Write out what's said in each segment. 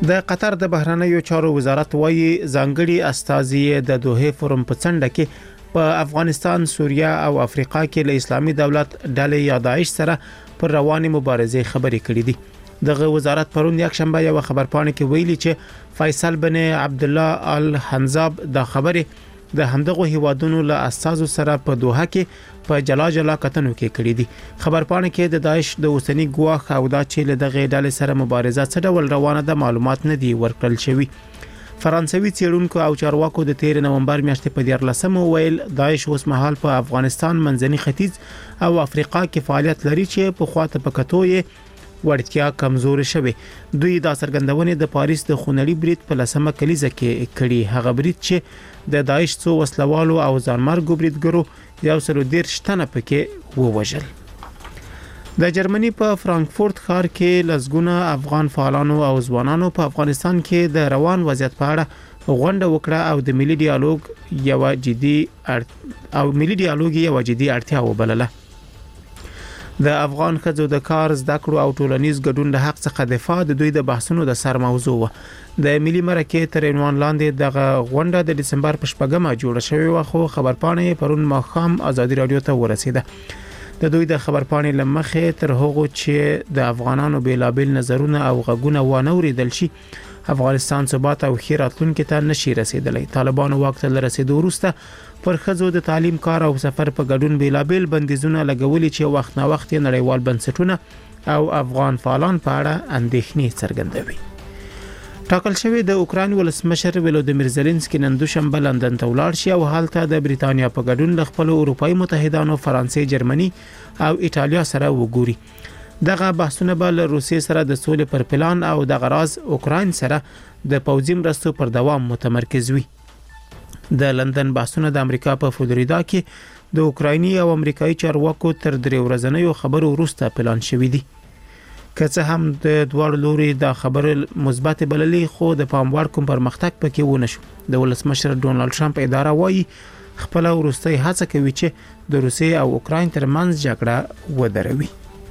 د قطر د بهرنیو چارو وزارت وايي ځانګړي استازي د دوحه فورم په څنډه کې په افغانستان، سوریه او افریقا کې له اسلامي دولت ډلې یا داعش سره پر رواني مبارزې خبرې کړې دي. دغه وزارت پرون یک شنبه یو خبرپاڼه کې ویلي چې فیصل بن عبد الله الحنزاب د خبرې د همدغه هیوادونو له اساسو سره په دوحه کې په جلا کتنو کې کړې دي. خبرپاڼه کې د داعش د اوسنی ګواښ او دا چې له دغه ډلې سره مبارزه څه ډول روانه ده معلومات نه دي ورکړل شوی. فرانسوي څېړونکو او چارواکو د 13 نومبر میاشتې په 14 ویل داعش اوس مهال په افغانستان، منځني ختیځ او افریقا کې فعالیت لري چې په خواته پکتوې وړتیا کمزوري شوه. دوی دا څرګندونه د پاریس د خونړي برید په لسمه کلیزه کې کړي. هغه برید چې د داعش څو وسلوالو او ځانمرګو بریدګرو 113 تنه پکې ووژل. د جرمني په فرانکفورت ښار کې لزګونه افغان فعالانو او ځوانانو په افغانستان کې د روان وضعیت په اړه غونډه وکړه او د ملي ډیالوګ یو جدي اړتیا وبلله. د افغان ښځو د کار، زده کړو او ټولنیز ګډون د حق څخه دفاع د دوی د بحثونو د سر موضوع و. د ملي مرکې تر عنوان لاندې دغه غونډه د دسمبر په 8مه جوړه شوې و، خو خبرپاڼه پرون ماښام ازادي رادیو ته ورسیده. د دوی د خبرپاڼې لمخې تر هغه چې د افغانانو بیلابل نظرونه او غږونه ونه اوریدل شي، افغانستان ثبات او خیر راتلونکي ته نشي رسیدلی. طالبانو واک ته رسیدو وروسته پر خزو د تعلیم، کار او سفر په ګډون بیلابل بندیزونه لګولي چې وخت نه وخت نړیوال بنسټونه او افغان فعالان په اړه اندېښنې څرګندوي. ټاکل شوی د اوکراین ولسمشر ولودیمیر زيلنسکي نن دوشنبه لندن ته ولاړ شي او هلته د بریتانیا په ګډون له خپل اروپאי متحدانو فرانسې، جرمني او ایټالیا سره وګوري. دغه بحثونه به له روسیې سره د سولې پر پلان او د غراز اوکراین سره د پوځي مرستو پر دوام متمرکز وي. د لندن بحثونه د امریکا په فلوریدا کې د اوکرایني او امریکایي چارواکو تر 3 ورځنیو خبرو وروسته پلان شوې دي. که څه هم د دوه لوري د خبر مثبت بللې، خو د پام وړ کوم پرمختګ پکې ونه شو. د ولسمشر ډونالد ټرمپ اداره وایي خپل وروستۍ هڅه کوي چې د روسیې او اوکراین ترمنځ جګړه ودروي.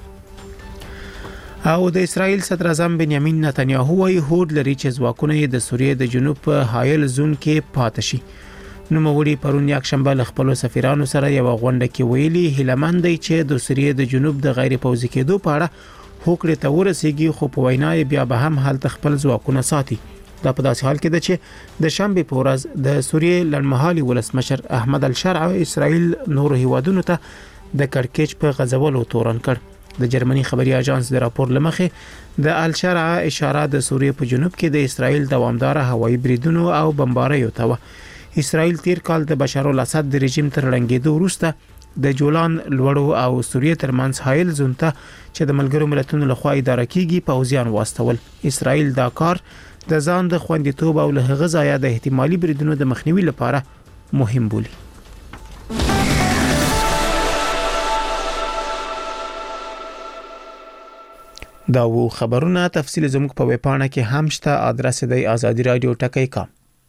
او د اسرایل صدر اعظم بنیامین نتنیاهو وايي هوډ لري چې ځواکونه د سوریې د جنوب په حایل زون کې پاتې شي. نوموړي پرون یک شنبه له خپل سفیرانو سره یو غونډه کې ویلي هیلمند دی چې د سوریې د جنوب د غیر پوځي کېدو په اړه هوکړه ته ورسیږي، خو په وینا بیا به هم حالت خپل ځواکونه ساتي. دا په داسې حال کې ده چې د شنبه په ورځ د سوریې لړمحالي ولسمشر احمد الشرع اسرائیل نور هیوادونو ته د کړکېچ په غځولو تورن کړ. د جرمني خبري اژانس د راپور لمخې د الشرع اشاره د سوریې په جنوب کې د اسرائیل دوامدار هوایي بریدونو او بمباریو ته و. اسرائیل تیر کال د بشار الاسد د رژیم تر رنګېدو وروسته د جولان لوړو او سوریې ترمنځ حایل زون ته چې د ملګرو ملتونو لخوا اداره کیږي پوځیان واستول. اسرائیل دا کار د ځان د خوندیتوب او له هغه ځایه د احتمالي بریدونو د مخنیوي لپاره مهم بولي. دا و خبرونه تفصیل زموږ په ویبپاڼه کې هم شته. ادرس دی azadiradio.com.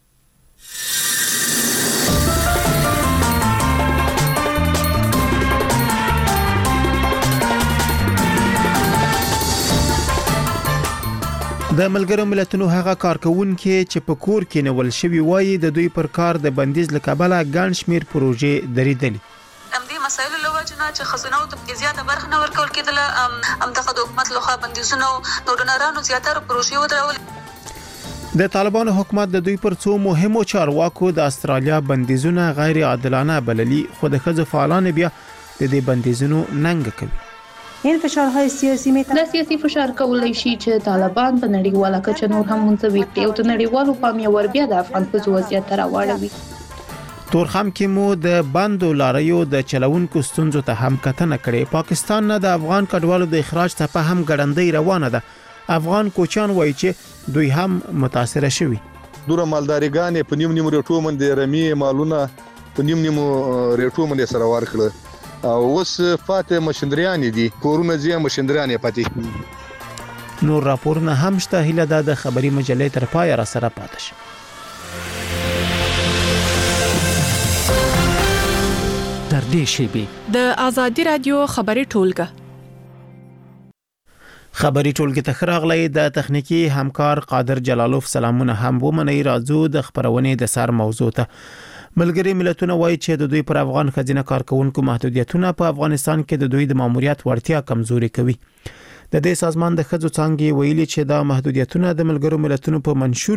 د ملګرو ملتونو هغه کارکونکو چې په کور کې نول شوی وایي د دوی پر کار د بندیز لکبله ګڼ شمیر پروژې درېدلې. همدې مسایلو له وجې نه چې خزانو ته زیاته برخه نه ورکول کېدله، همدغه د حکومت لخوا بندیزونه او ډونرانو زیاتره پروژې ودرول. د طالبانو حکومت د دوی پر څو مهمو چارواکو د استرالیا بندیزونه غیر عادلانه بللي، خو د ښځو فعالان بیا د دې بندیزونو ننګ کوي. این فشارهای سیاسی دا سیاسي فشار کولای شي چې طالبان په نړیواله کچه نور هم منځوي کړي او د نړیوالو پام یې ور بیا د افغان ښځو وضعیت ته راوړوي. تورخم کې مو د بندو لاریو د چلوونکو ستونزو ته هم کتنه کړې. پاکستان نه د افغان کډوالو د اخراج ته هم ګړندۍ روانه ده. افغان کوچان وایي چې دوی هم متاثر شوي. دوره مالداريګان په نیم ریټو باندې رمي مالونه په نیم ریټو باندې سره ورکړه او اوس فاتح مشندریان دي، کورونه زیه مشندریان پاتې. نور راپورونه هم شته. هیله ده د خبري مجلې تر پای را سره پاتې شي. در دې شیبه د آزادی رادیو خبري ټولګه خبري ټولګي ته راغلی د تخنیکی همکار قادر جلالوف سلامونه هم ومني راځو د خبرونې د سر موضوع ته. ملګری ملتونه وایي چې د دوی پر افغان خزینه کارکونکو محدودیتونه په افغانستان کې د دوی د ماموریت وړتیا کمزوري کوي. د دې سازمان د خځو څنګه ویلي چې دا محدودیتونه د ملګرو ملتونو په منشور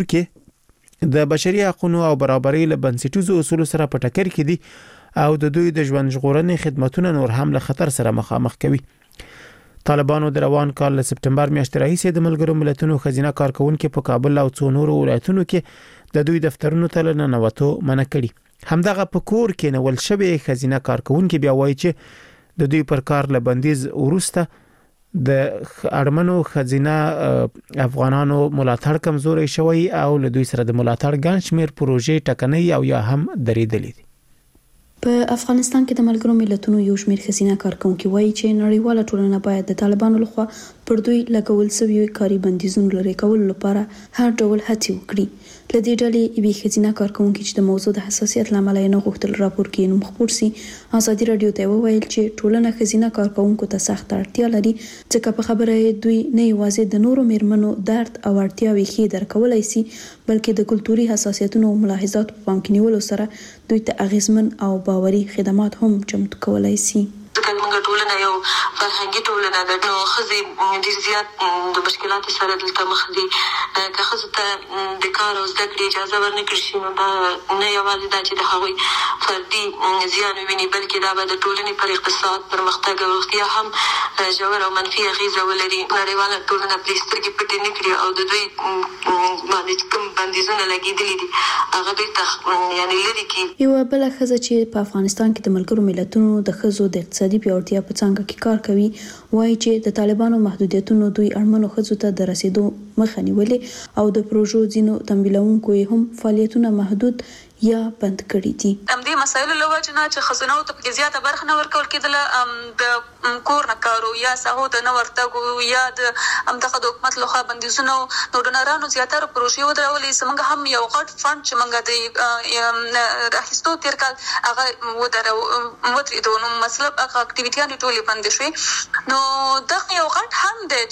کې د بشري حقوقو او برابرۍ له بنسټیزو اصولو سره په ټکر کې دي او د دوی د ژوند ژغورنې خدماتونه نور هم له خطر سره مخامخ کوي. طالبانو د روان کال له سپټمبر میاشتې راهیسې د ملګرو ملتونو خزینه کارکونکو په کابل او څو نورو ولایتونو کې د دوی دفترونو ته ننوتو منع کړي. همدغه په کور کې نول شوی خزینه کارکونکو بیا وایي چې د دوی پر کار له بندیز ورسته د اړمنو خزینه افغانانو ملاتړ کمزوري شوی او له دوی سره د ملاتړ ګڼ شمېر پروژې ټکنۍ او یا هم درېدلې دي. په افغانستان کې د ملګرو ملتونو یو شمېر خزینه کارکونکو وایي چې نړیواله ټولنه باید د طالبانو لخوا پر دوی لګول شوی کاري بندیزونو لري کول لپاره هر ډول هڅې وکړي. لدې ډلې یوې خزینه کارکونکو چې د موضوع د حساسیت لامل نه غوښتل راپور کې نوم خپور سي ازادي رادیو ته وویل چې ټولنه خزینه کارکونکو ته سخت اړتیا لري ځکه په خبره دوی نه یوازې د نورو میرمنو درد او اړتیاوې ښه درکولای شي بلکې د کلتوري حساسیتونو او ملاحظات په پام کې نیولو سره دوی ته اغیزمن او باوري خدمات هم چمتو کولای شي. موږ ټولنه یو فرهنګي ټولنه ده نو ښځې ډېر زیات د مشکلاتو سره دلته مخ دي. که ښځو ته د کار او زده کړې اجازه ورنکړل شي نو دا نه یوازې دا چې د هغوی فردي زیان وویني بلکې دا به د ټولنې پر اقتصاد پرمختګ او روغتیا هم ژور او منفي اغیزه ولري. نړیواله ټولنه پرې سترګې پټې نه کړي او د دوی باندې کوم بندیزونه لګېدلي دي هغه بېرته یعنې لرې کړي. یوه بله ښځه چې په افغانستان کې د ملګرو ملتونو د ښځو د اقتصادي پیاوړتیا په څانګه کې کار کوي وایي چې د طالبانو محدودیتونو دوی اړمنو ښځو ته د رسیدو مخه نیولې او د پروژو ځینو تمویلونکو هم فعالیتونه محدود یا بند کړي دي. دې مسایلو له وجې نه چې ښځینو ته پکې زیاته برخه نه ورکول کېدله د کور نه کارو یا سهو ته نه ورتګو یا د همدغه د حکومت لخوا بندیزونو نو ډونرانو زیاتره پروژې ودرولې. زموږ هم یو غټ فنډ چې موږ د اخیستو تېر کال هغه ودرېدو نو مطلب هغه اکټیویټیانې ټولې بندې شوې. نو دغه یو غټ هم دی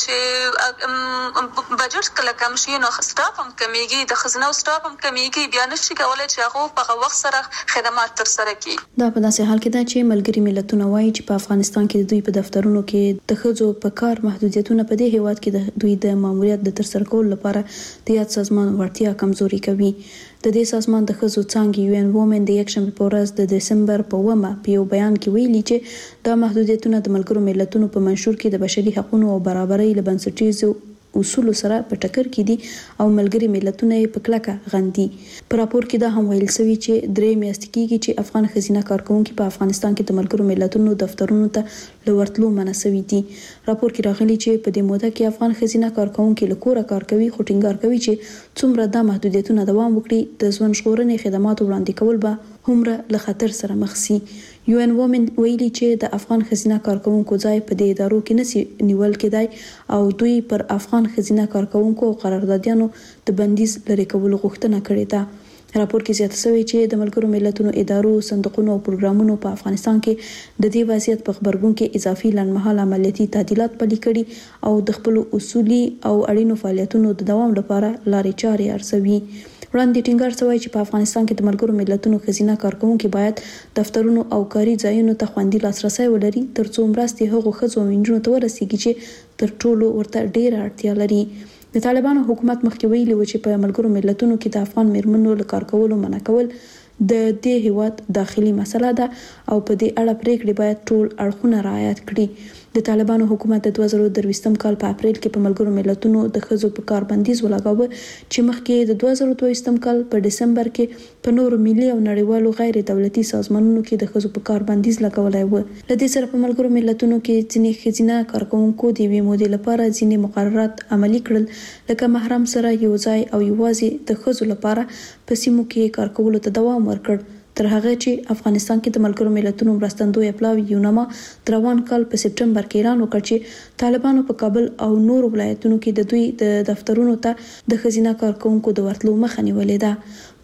چې بجټ کله کم شي نو سټاف هم کمیږي د ښځینو سټاف هم کمیږي بیا نشي کولی چې په وخت سره خدمات تر سره کړي. دا په داسې حال کې ده چې ملګري ملتونه وایي چې په افغانستان کې د دوی په دفترونو کې د ښځو په کار محدودیتونه په دې هیواد کې د دوی د ماموریت د ترسره کولو لپاره د یاد سازمان وړتیا کمزوري کوي. د دې سازمان د ښځو څانګې UN Women د یکشنبه په ورځ د دسمبر په 9 په یو بیان کې ویلي چې دا محدودیتونه د ملګرو ملتونو په منشور کې د بشري حقوقو او برابرۍ له بنسټیزو اصول سره په ټکر کې دي او ملګري ملتونه یې په کلکه غندي. په راپور کې دا هم ویل شوی چې 3 میاشتې کېږي چې افغان خزینه کارکونکو په افغانستان کې د ملګرو ملتونو دفترونو ته لورتلو منع شوی دي. راپور کې راغلي چې په دې موده کې افغان خزینه کارکونکو له کوره کار کوي خو ټینګار کوي چې څومره د محدودیتونو دوام وکړي د ژوند ژغورنې خدمات وړاندې کول به همره له خطر سره مخ شي. UN Women ویلي چې د افغان خزینه کارکونکو ځای په دې ادارو کې نسی نیول کېدای او دوی پر افغان خزینه کارکونکو او قراردادیانو د بندیز لري کولو غوښتنه کړې ده. راپور کې زیاته شوی چې د ملګرو ملتونو ادارو صندوقونو او پروګرامونو په افغانستان کې د دې وضعیت په خبرګون کې اضافي لنډمهاله عملیاتي تعدیلات پلي کړي او د خپل اصولي او اړینو فعالیتونو د دوام لپاره لارې چارې ارزوي. وړاندې ټینګار شوی چې په افغانستان کې د ملګرو ملتونو خزینه کارکونکو باید دفترونو او کاري ځایونو ته خوندي لاسرسي ولري ترڅو مرستې هغو ښځو او نجونو ته ورسیږي چې تر ټولو ورته ډېره اړتیا لري. د طالبانو حکومت مخکې ویلي و چې په ملګرو ملتونو کې د افغان میرمنو له کار کولو منع کول د دې هیواد داخلي مسله ده او په دې اړه پریکړې باید ټول اړخونه رعایت کړي. د طالبانو حکومت د 2023 کال په اپریل کې په ملګرو ملتونو د ښځو په کار بندیز ولګاوه چې مخکې د 2023 کال په دسمبر کې په نورو ملي او نړیوالو غیر دولتي سازمانونو کې د ښځو په کار بندیز لګولای و. لدې سره په ملګرو ملتونو کې ځینې خزینه کارکونکو د وی مودې لپاره ځینې مقررات عملي کړل لکه محرم سره یو ځای او یوازې د ښځو لپاره په سیمو کې کار کولو ته دوام ورکړ تر هغه چې افغانستان کې د ملګرو ملتونو مرستندوی پلاوی یوناما روان کال په سپټمبر کې اعلان وکړ چې طالبانو په کابل او نورو ولایتونو کې د دوی د دفترونو ته د خزینه کارکونکو د ورتلو مخه نیولې ده.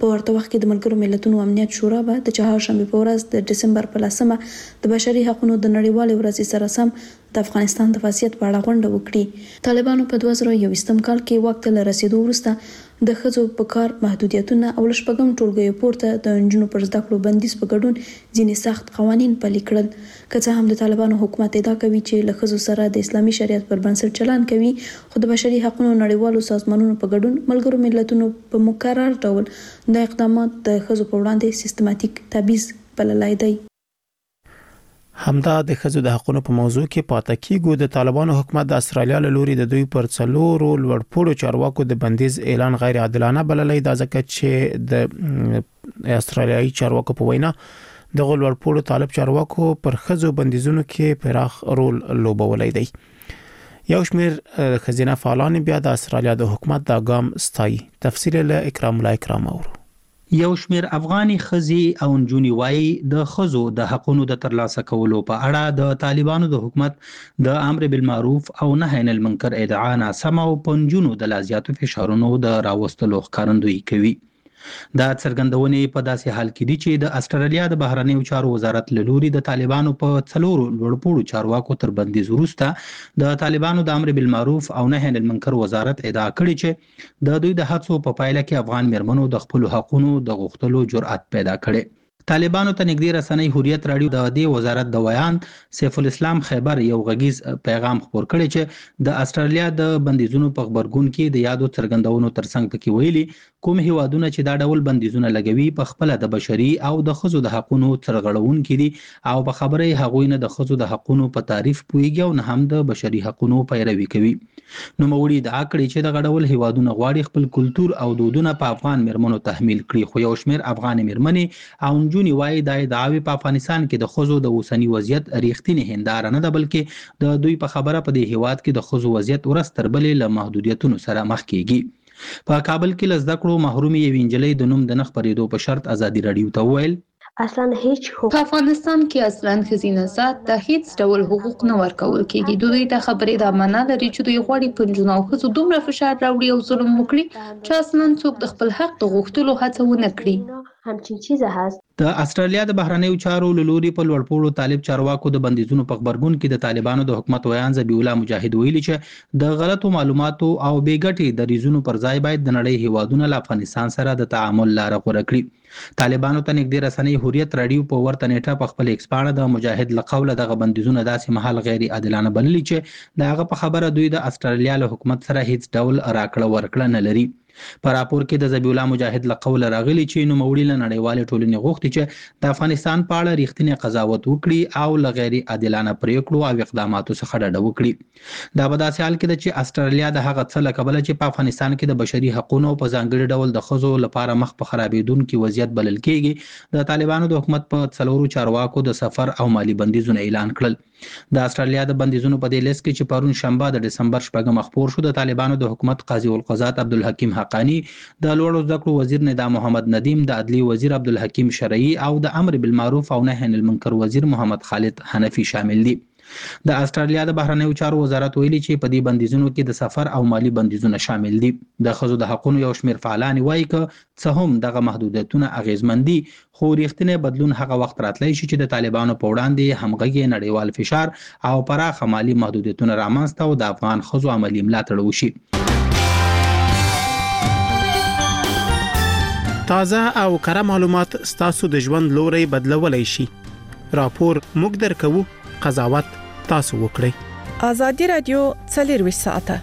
په ورته وخت کې د ملګرو ملتونو امنیت شورا به د چهارشنبه په ورځ د دسمبر په 10مه د بشري حقوقو د نړیوالې ورځې سره سم د افغانستان د وضعیت په اړه غونډه وکړي. طالبانو په 2021 کال کې واک ته رسیدو وروسته د ښځو په کار محدودیتونه او لشپږم ټولګیو پورته د نجونو پر زده کړو بندیز په ګډون ځینې سخت قوانین پلي کړل. که څه هم د طالبانو حکومت ادعا کوي چې له ښځو سره د اسلامي شریعت پر بنسټ چلند کوي، خو د بشري حقوقو نړیوالو سازمانونو په ګډون ملګرو ملتونو په مکرر ډول د اقدامات د ښځو په وړاندې سیستماتیک تبعیض بللی دی. همدا د ښځو د حقوقو په موضوع کې پاتې کیږي. د طالبانو حکومت د استرالیا له لوري د دوی پر څلورو لوړپوړو چارواکو د بندیز اعلان غیر عادلانه بللی دی، ځکه چې د استرالیایي چارواکو په وینا د لوړپوړو طالب چارواکو پر ښځو بندیزونو کې پراخ رول لوبولی دی. یو شمېر ښځینه فعالان بیا د استرالیا د حکومت د ګام ستایي. تفصیل له اکرام الله اکرام اورو. یو شمېر افغاني ښځې او نجونې وایي د ښځو د حقوقو د ترلاسه کولو په اړه د طالبانو د حکومت د امر بالمعروف او نهي عن المنکر ادعا ناسمه او په نجونو د لا زیاتو فشارونو د راوستلو ښکارندویي کوي. دا څرګندونې په داسې حال کې دي چې د استرالیا د بهرنیو چارو وزارت له لوري د طالبانو په څلورو لوړپوړو چارواکو تر بندیز وروسته د طالبانو د امر بالمعروف او نهي عن المنکر وزارت ادعا کړې چې د دوی د هڅو په پایله کې افغان میرمنو د خپل حقوقو د غوښتلو جرأت پیدا کړي. طالبانو ته نږدې رسنۍ حریت رادیو د دې وزارت د ویان سیف الاسلام خیبر یو غږیز پیغام خپور کړی چې د استرالیا د بندیزونو په خبرګون کې د یادو څرګندونو ترڅنګ پکې ویلي کوم هیوادونه چې دا ډول بندیزونه لګوي په خپل د بشري او د ښځو د حقوقو ترغړونکي دي او په خبره هغوی نه د ښځو د حقوقو په تعریف پويږي او نه هم د بشري حقوقو پیروي کوي. نو موري د اکړې چې د غډول هیوادونه غواړي خپل کلچر او دودونه په افغان میرمنو تحمیل کړي، خو یو شمېر افغان میرمنې او نجونې وایي د دعاوی په افغانستان کې د ښځو د اوسنی وضعیت ریښتینی هنداره نه ده، بلکې د دوی په خبره په دې هیواد کې د ښځو وضعیت ورستر بلې له محدودیتونو سره مخ کیږي. په کابل کې لزده کړو محرومي یو انجلۍ د نوم د نخ پرېدو په شرط ازادي رادیو ته وویل اصلا هیڅ حقوق په افغانستان کې اصلا ښځینه ذات ته هیڅ ډول حقوق نه ورکول کیږي. دوی ته خبرې د امانه لري چې دوی غواړي په نجونو او ښځو دومره فشار راوړي او ظلم وکړي چې اصلا څوک د خپل حق د غوښتلو هڅه ونه کړي. همچین چیزه هست. د استرالیا د بهرنیو چارو لوري په لوړپوړو طالب چارواکو د بندیزونو په خبرګون کې د طالبانو د حکومت ویان ذبیح الله مجاهد ویلي چې د غلطو معلوماتو او بیګټي د ریزونو پر ځای باید د نړۍ هیوادونو له افغانستان سره د تعامل لار غوړه کړي. طالبانو ته نږدې رسنۍ حریت رادیو په ورته نیټه په خپل ایکس پاڼه د مجاهد لقوله دغه بندیزونه داسې محل غیر عادلانه بللي چې دغه په خبره دوی د استرالیا له حکومت سره هیڅ ډول راکړه ورکړه نه لري. په راپور کې د ذبیح الله مجاهد لقوله راغلي چې نو موري له نړیوال ټولنې غوښتي چې د افغانستان په اړه ریښتینی قضاوت وکړي او له غیر عادلانه پریکړو او اقداماتو څخه ډډه وکړي. دا په داسې حال کې ده چې استرالیا د هغه څه له کبله چې په افغانستان کې د بشري حقوقو په ځانګړي ډول د ښځو لپاره مخ په خرابېدونکي وضعیت بلل کېږي د طالبانو د حکومت په څلورو چارواکو د سفر او مالی بندیزونه اعلان کړل. د استرالیا د بندیزونو په دې لیست کې چې پرون شنبه د دسمبر 8 خپور شو د طالبانو د حکومت قاضي القضات عبدالحکیم حقانی، د لوړو زده کړو وزیر ندا محمد ندیم، د عدلی وزیر عبدالحکیم شرعي او د امر بالمعروف او نهي عن المنکر وزیر محمد خالد حنفي شامل دي. د استرالیا د بهرنیو چارو وزارت ویلي چې په دې بندیزونو کې د سفر او مالی بندیزونه شامل دي. د ښځو د حقوقو یو شمېر فعالان وایي که څه هم دغه محدودیتونه اغیزمن دي، خو ریښتینی بدلون هغه وخت راتلی شي چې د طالبانو په وړاندې همغږي نړیوال فشار او پراخه مالی محدودیتونه رامنځته او د افغان ښځو عملی ملاتړ وشي. تازه او کره معلومات ستاسو د ژوند لوري بدلولای شي. راپور موږ درکوو، قضاوت تاسو وکړئ. ازادي رادیو 24 ساعته.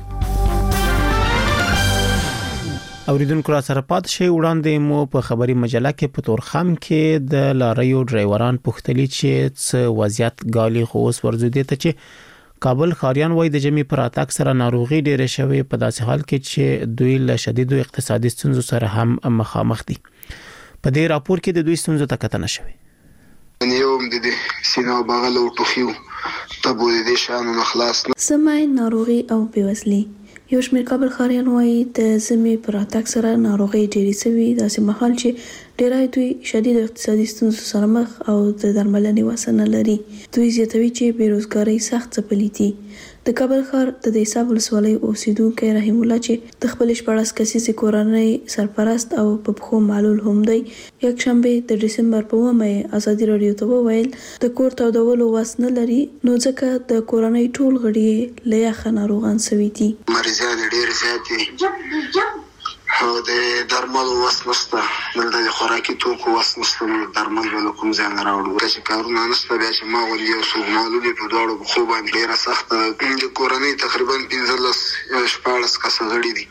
اوریدونکو را سره پات شي. وړاندې مو په خبري مجله کې په تورخم کې د لاریو ډرایوران پوښتلي چې څه وضعیت ګالي خو اوس ورزودي ته چې کابل خاریان وای د جمی پر اتاک سره ناروغي ډیره شوی په داسې حال کې چې دوی له شدیدو اقتصادي ستونزو سره هم مخامخ دي. په دې راپور کې د دوی ستونزو ته کتنه شوی. یوم د سینو بغل او ټوخیو تبو د شانو نخلاص سمای ناروغي او بیوزلي. یو شمېر کابل خاریان وایي د زمي پر اتاک سره ناروغي ډېری سوي داسې مهال چې ډیری دوی شدید اقتصادي ستونزو سره مخ او د درملنې وس نه لري. دوی زیاتوي چې بیروزګارۍ سخت ځپلي دي. د کابل ښار د حساب ولسوالۍ اوسیدونکی رحیم الله چې د خپل 14 کسیزې کورنۍ سرپرست او په پښو معلول هم دی، یک شنبه د ډسمبر په 9 ازادي رادیو ته وویل د کور تودولو وس نه لري، نو ځکه د کورنۍ ټول غړي له یخه ناروغان شوي دي. مریضان ډېر زیات دي او د درملو وس نشته، دلته د خوراکي توکو وس نشته، درمل به له کوم ځای نه راوړو. چې کارونه نشته بیا چې ما ولې یو څوک معلول په دواړو پښو باندې ډېره سخته د کورنۍ تقریبا 15-14 کسه غړي دي.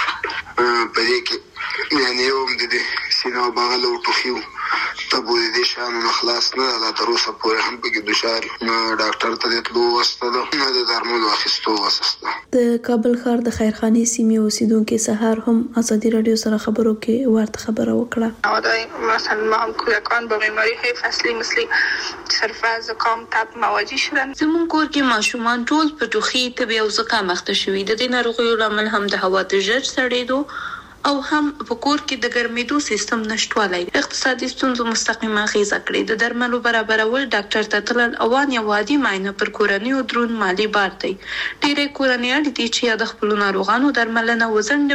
په دې کې یعنې یو هم د سینه او بغل او ټوخي تبو د دې شیانو نه خلاص نه ده، تر اوسه پورې هم پکې دچار نه ډاکټر ته د تلو وسته ده نه د درملو اخیستو وسه شته. د کابل ښار د خیرخانې سیمې اوسیدونکي سهار هم ازادي رادیو سره خبرو کې ورته خبره وکړه. مثلا ما هم کودکان با بیماری های فصلی مثل سرفه، زکام، تب مواجه شدن. زمون کور کې ماشومان ټول په ټوخي، تب او زکام اخته شوي. د دې ناروغیو لامل هم د هوا د ژر سړېدو او هم په کور کې د ګرمېدو سیستم نشټوالی اقتصادي ستونزو مستقیمه اغیزه کړې. د درملو برابرول ډاکټر ته تلل او یا وادي معاینه پر کورنیو درون مالی بار دی. ډېرې کورنۍ اړ دي چې یا د خپلو ناروغانو درملنه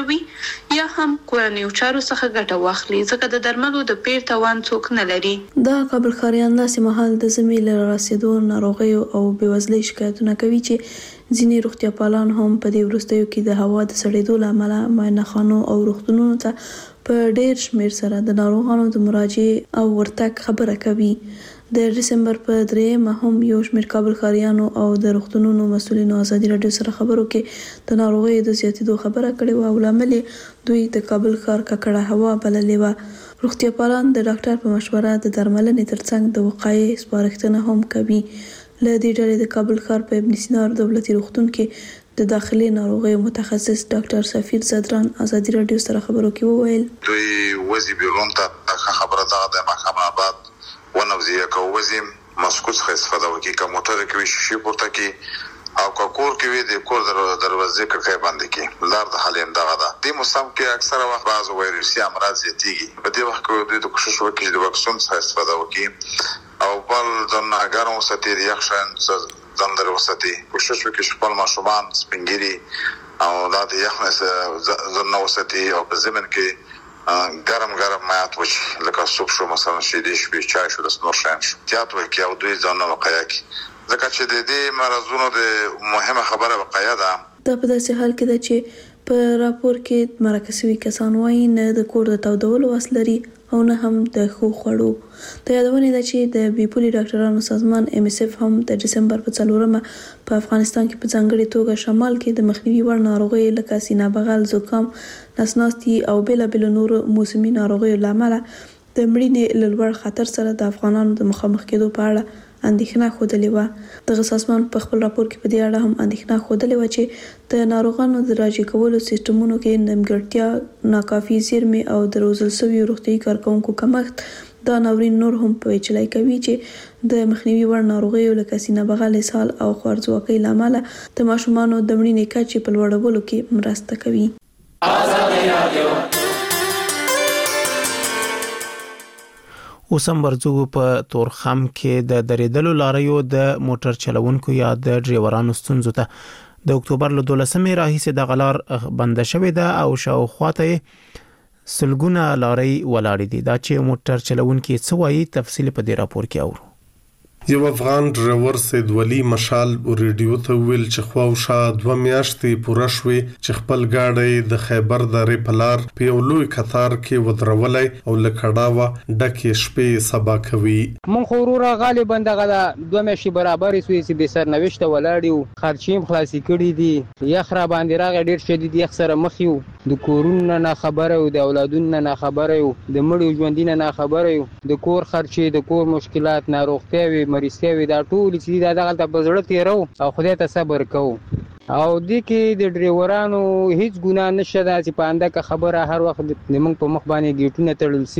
وځنډوي یا هم کورنیو چارو څخه ګټه واخلي، ځکه د درملو د پیر توان څوک نه لري. دا کابل ښاریان داسې مهال د زمې له رسیدو ناروغیو او بېوزلۍ شکایتونه کوي چې ځینې روغتیا پالان هم په دې وروستیو کې د هوا د سړېدو له امله معاینه خانو او روغتونونو ته په ډېر شمېر سره د ناروغانو د مراجعې او ورتګ خبره کوي. د ډسمبر په 3 هم یو شمېر کابل ښاریانو او د روغتونونو مسؤلینو ازادي رادیو سره خبرو کې د ناروغیو د زیاتېدو خبره کړې وه او لامل دوی د کابل ښار ککړه هوا بللې وه. روغتیا پالان د ډاکټر په مشوره د درملنې ترڅنګ د وقایې سپارښتنه هم کوي. له دې ډلې د کابل ښار په ابن سینا دولتي روغتون کې د داخلي ناروغیو متخصص ډاکټر سفیر صدران ازادي رادیو سره خبرو کې وویل دوی وزي بیرون ته خبره ده محکمه آباد ونوزیه کو وزي مسکوت څخه استفاده وکړي، که موټر کې وي شیشې پورته کړي او که کور کې وي د کور دروازې کړکۍ بندې کړي. لار د حل همدغه ده. دې موسم کې اکثره وخت بعض وایرسي امراض زیاتېږي. په دې وخت کې دوی د کوشش وکړي چې د واکسین څخه استفاده وکړي او بل ځان ګرم وساتي، د یخ شیان ځان لرې وساتي. کوشش وکړي چې خپل ماشومان سپینګیري او دا د یخ نه ځان نه وساتي او په ضمن کې ګرم مایعات وچي لکه سوپ شو، مثلا شیدې شوې، چای شو، داسې نور شیان شو احتیاط وکړي او دوی ځانونه وقایه کړي، ځکه چې د دې مرضونو د مهمه خبره وقایه ده. دا په داسې حال کې ده چې په راپور کې مرکه شوي کسان وایي نه د کور د تودولو وس لري او نه هم د ښو خوړو. د یادونې ده چې د بیپولي ډاکټرانو سازمان MSF هم د ډسمبر په 4 په افغانستان کې په ځانګړې توګه شمال کې د مخنیوي وړ ناروغیو لکه سینه بغل، زکام، نسناستي او بېلابېلو نورو موسمي ناروغیو له امله د مړینې له لوړ خطر سره د افغانانو د مخامخ کېدو په اړه اندېښنه ښودلې وه. دغه سازمان په خپل راپور کې په دې اړه هم اندېښنه ښودلې وه چې د ناروغانو د راجع کولو سیستمونو کې نیمګړتیا، ناکافي زیرمې او د روزل شویو روغتیایي کارکوونکو کمښت دا ناورین نور هم پیچلی کوي چې د مخنیوي وړ ناروغیو لکه سینه بغل، اسهال او خوارځواکۍ له امله د ماشومانو د مړینې کچې په لوړولو کې مرسته کوي. اوس هم ورځو په تورخم کې د درېدلو لاریو د موټر چلوونکو یا د ډرایورانو ستونزو ته د اکتوبر له 12مې راهیسې د غلار بنده شوې ده او شاوخواته سلګونه لارۍ ولاړې دي. دا چې موټر چلوونکي څه وایي تفصیل په دې راپور کې اورو. یو افغان ډرایور سید ولی مشال ریډیو ته ویل چې خواوشا 2 میاشتې پوره شوې چې خپل گاډي د خیبر درې په لار په یو لوی قطار کې ودرولای او لکړاوه ډکه شپې سبا کوي. مون خورورا غالبا دغه 2 میاشتې برابر سوي چې د سرنوشت ولاړیو، خرچیم خلاصي کړي دي، یخ را باندې راغ ډیر شدید یخ سره مخ یو، د کورونو نه خبره او د اولادونو نه خبره یو، د مړو ژوندینه نه خبره یو، د کور خرچې، د کور مشکلات، ناروغتیاوي، مریضتیاوي، دا ټول چې دا دغه په زړه تیرو او خدای ته صبر کوو. او د کې د ډرایورانو هیڅ ګناه نشته چې په انده خبره هر وخت د موږ په مخ باندې گیټونه تړل سوي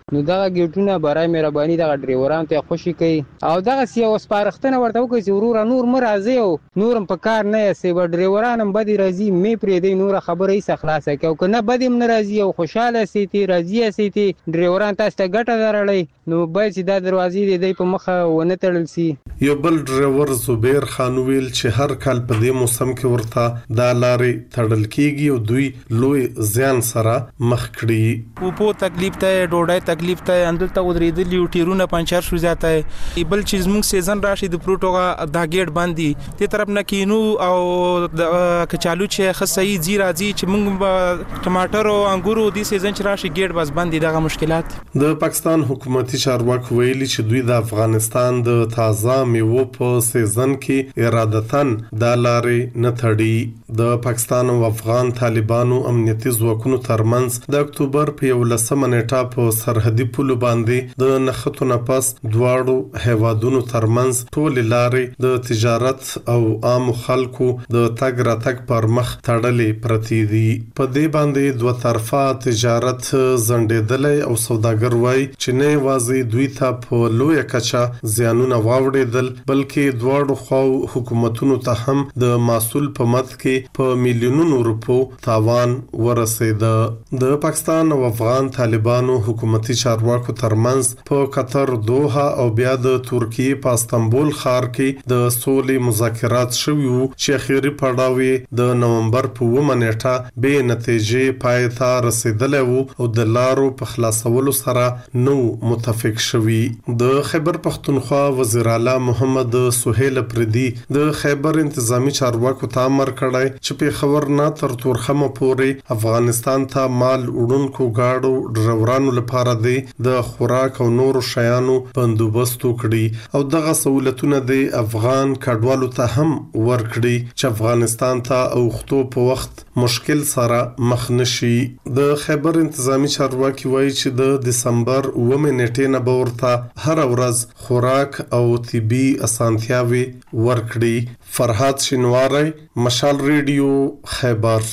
نو دغه ګیټونه برای مهرباني دغه ډرایورانو ته خوشي کوي او دغه سی او سپارښتنه ورته وکړي چې وروره نور مر راځي او نورم په کار نه یې به ډرایوران هم بدی راځي مې پرې دی نور خبره یې خلاصه کوي او کنه بدی هم ناراضي او خوشاله سيتي راضي سيتي ډرایوران تاسو ته ګټه درړی نو باید چې دا دروازې دی په مخه ونه تړل سي. یو بل ډرایور زبیر خان ویل چې هر کال په دې موسم کې ورته دا لارې تړل کیږي او دوی لوی زیان سره مخ کړي. په تکلیف ته ډوډۍ تکلیف ته اندلته ودرېدلی ټیرونه پنچر شو زیاته بل چیز موږ سیزن راشي د پروټوغه دا گیټ باندې ته طرف نه کینو او د کچالو چې خصي زی راځي چې موږ ټماټر او انګورو د سیزن چې راشي گیټ بس باندې دغه مشکلات. د پاکستان حکومتي چارواکي ویلي چې دوی د افغانستان د تازه میوو په سیزن کې ارادتن د لارې نه تړي. د پاکستان او افغان طالبانو امنیتي ځواکونو ترمنځ د اکتوبر په 11 نیټه په سرحدي پولو باندې د نښتو نه پس دواړو هیوادونو ترمنځ ټول لارې د تجارت او عام خلکو د تګ راتګ پر مخ تړلې پرتې دي. په دې باندې دوه طرفه تجارت زندېدلې او سوداګر وای چې نه یوازې دوی ته په لوی کچه زیانونه واوړېدل بلکې دواړو خوا حکومتونو ته هم د محصول په مد کې په میلیونونو روپو تاوان ورسېده. د پاکستان او افغان طالبانو حکومتي چارواکو ترمنځ په قطر دوحه او بیا د ترکیه په استانبول ښار کې د سولې مذاکرات شوي وو چې اخیری پړاو د نومبر په 9 نیټه به نتیجې پای ته رسیدلی وو او د لارو په خلاصولو سره نو متفق شوي. د خیبر پختونخوا وزیر اعلی محمد سهیل پردي د خیبر انتظامی چارواکو ته امر کړی چې په خبر نه تر تورخمه پورې افغانستان ته مال وړونکو گاډو ډرایورانو لپاره د خوراک او نورو شیانو بندوبست وکړي او دغه سہولتونه د افغان کډوالو ته هم ورکړي چې افغانستان ته اوختو په وخت مشکل سره مخ نشي. د خیبر انتظامی چارواکي وایي چې د دسمبر 9 نیټې نه به ورته هر ورځ خوراک او طبي اسانتیاوي ورکړي. فرحات شینواری، مشال ریډیو، خیبر.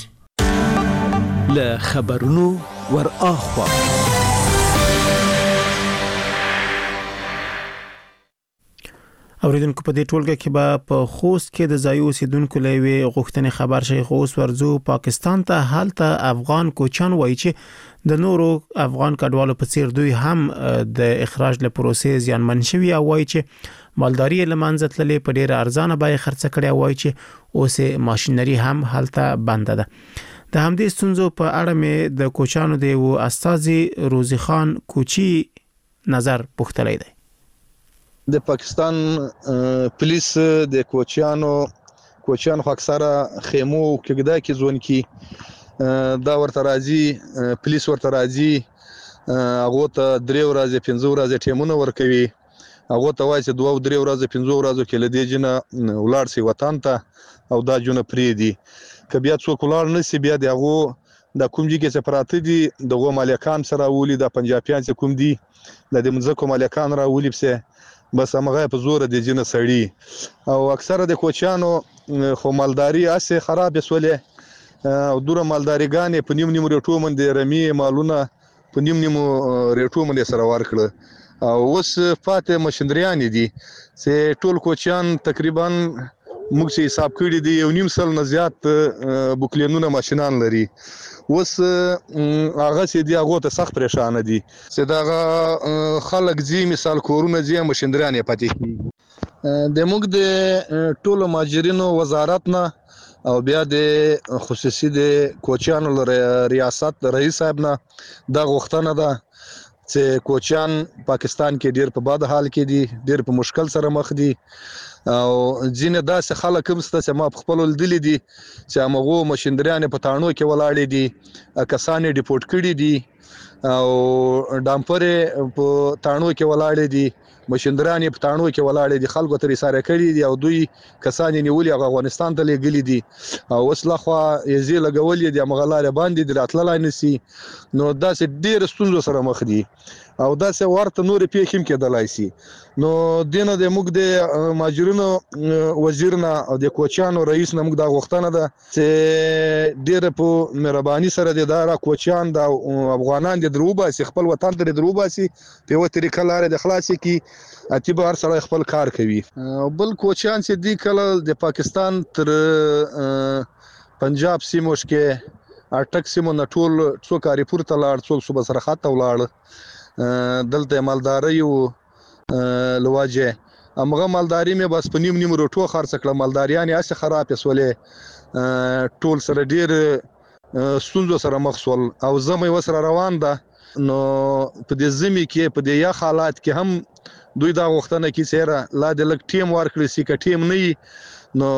له خبرونو ور اخوا اوریدونکو په دې ټولګه کې به په خوست کې د ځایي اوسیدونکو لوي غوښتنې خبر شي. خوست ورزو پاکستان ته حالته افغان کوچان وایي چې د نورو افغان کډوالو په څیر دوی هم د اخراج له پروسې زیانمن شوي او وایي چې مالداري لمنځه تللې په ډیره ارزانه بیه خرڅ کړي وایي چې اوس ماشينري هم حالته بنده ده. د همدې ستونزو په اړه مې د کوچانو د استاذي روزي خان کوچی نظر پوښتلی دی. د پاکستان پولیس د کوچانو خو اکثره خیمو کېږدا کې ځون کې دا ورته راځي پولیس ورته راځي هغه ته 3 ورځې 5 ورځې ټیمونه ورکوي هغه ته وایي چې 2-3 ورځې 5 ورځې کې لدې جنه ولار سي وطن ته او دا جون پری دي کبیا څوک ولار نسی بیا دغه د کوم ځای کې سپراته دي دغه مالکان سره ولي د پنجابیان څخه کوم دي د دې مزکو مالکان را ولي بس بس هغه په زور د جن سړی او اکثره د کوچانو خو مالداري اسه خراب سولې او دوره مالداریګان په نیم ریټو من د رمی مالونه په نیم ریټو من سره ورکړه او اوس فاته مشندریان دي چې ټول کوچان تقریبا موږ چې حساب کړی دی 1.5 سال نه زیات بوکلینونه ماشينان لري اوس هغه چې دی هغه ته سخت پریشان دي چې دا خلک زی مثال کورونه زی مشندران پاتې کیږي د موږ د ټولو ماجرینو وزارت نه او بیا د خصوصي د کوچانو ریاست رئیس صاحب نه دا غوښتنه ده چې کوچان پاکستان کې ډیر په بد حال کې دي ډیر په مشکل سره مخ دي او ځینې داسې خلک هم ست چې ما خپل لیدل دي چې هغه مشندریان په تاڼو کې ولاړ دي کسان ډیپورت کړي دي او ډامپر په تاڼو کې ولاړ دي مشندران په تاڼو کې ولاړ دي خلکو ته ریساره کړي دي او دوی کسان نیولي افغانستان ته لګلي دي او وسله خو یزي لګولې دي مغلاره باندې د راتللای نسی نو داسې ډیر ستونزو سره مخ دي او داسې ورته نور پیښې هم کېدلای شي. نو دینه د موږ د ماجرونو وزیر نه او د کوچانو رئیس نه موږ دا غوښتنه ده چې ډیره په مهرباني سره د دارا کوچان د افغانان د دروباسي خپل وطن ته دروباسي په یو طریقه لاره د خلاصي کی اتی به هر سره خپل کار کوي. بل کوچان چې دی کله د پاکستان تر پنجاب سیموش کې اټک سیمو نه ټول څوک اریپور ته لاړ څوک صوبه سرحد ته ولاړ دلته مالداري او لواجه امغه مالداري مې بس په نیم روټو خرڅ کړه. مالداریان یې اسه خراب سولې ټول سره ډیر ستونزو سره مخ شول او زمې وسره روان ده. نو په دې زمي کې په دې یا حالات کې هم دوی دا غوښتنه کوي چې لا د لک ټیم ورکړي سي ک ټیم نه نو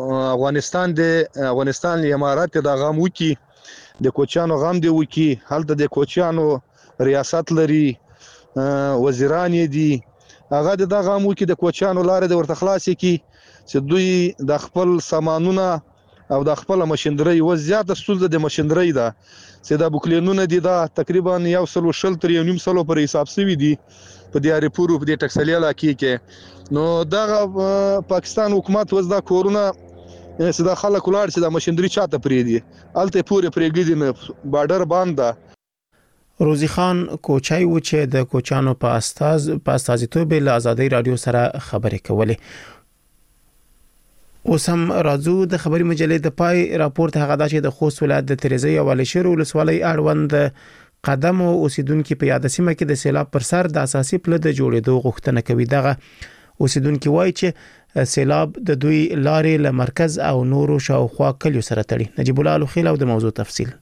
افغانستان امارات د غم وکي د کوچانو غم دی وکي هلته د کوچانو ریاست لري وزیران دي هغه د غم وکي د کوچانو لارې د ورته خلاصي کی چې دوی د خپل سامانونه او د خپل ماشينري و زیاته ستونزه د ماشينري ده چې د بوکلینونه دي دا تقریبا 100 تر 1.5 پر حساب سوي دي په دې اریپور په دې ټکسلي علاقې کې. نو دا پاکستان حکومت وز دا کورونا چې دا خلک ولار چې د ماشينري چاته پری دي الته پوره پرېګدي نه بارډر باندې. روزي خان کوچای و چې د کوچانو په استازیتوب له آزادۍ رادیو سره خبرې کولې. اوس هم راځو د خبري مجلې د پای راپور ته هغه چې د خوست ولایت د تریزی او والشیر ولسوالۍ اړوند قدم او اوسیدونکو په یاد سیمه کې د سیلاب پر سر د اساسي پله د جوړېدو غوښتنه کوي. دغه اوسیدونکو وایي چې سیلاب د دوی لارې له مرکز او نورو شاوخوا کلیو سره تړي. نجیب الله الخیل او د موضوع تفصیل.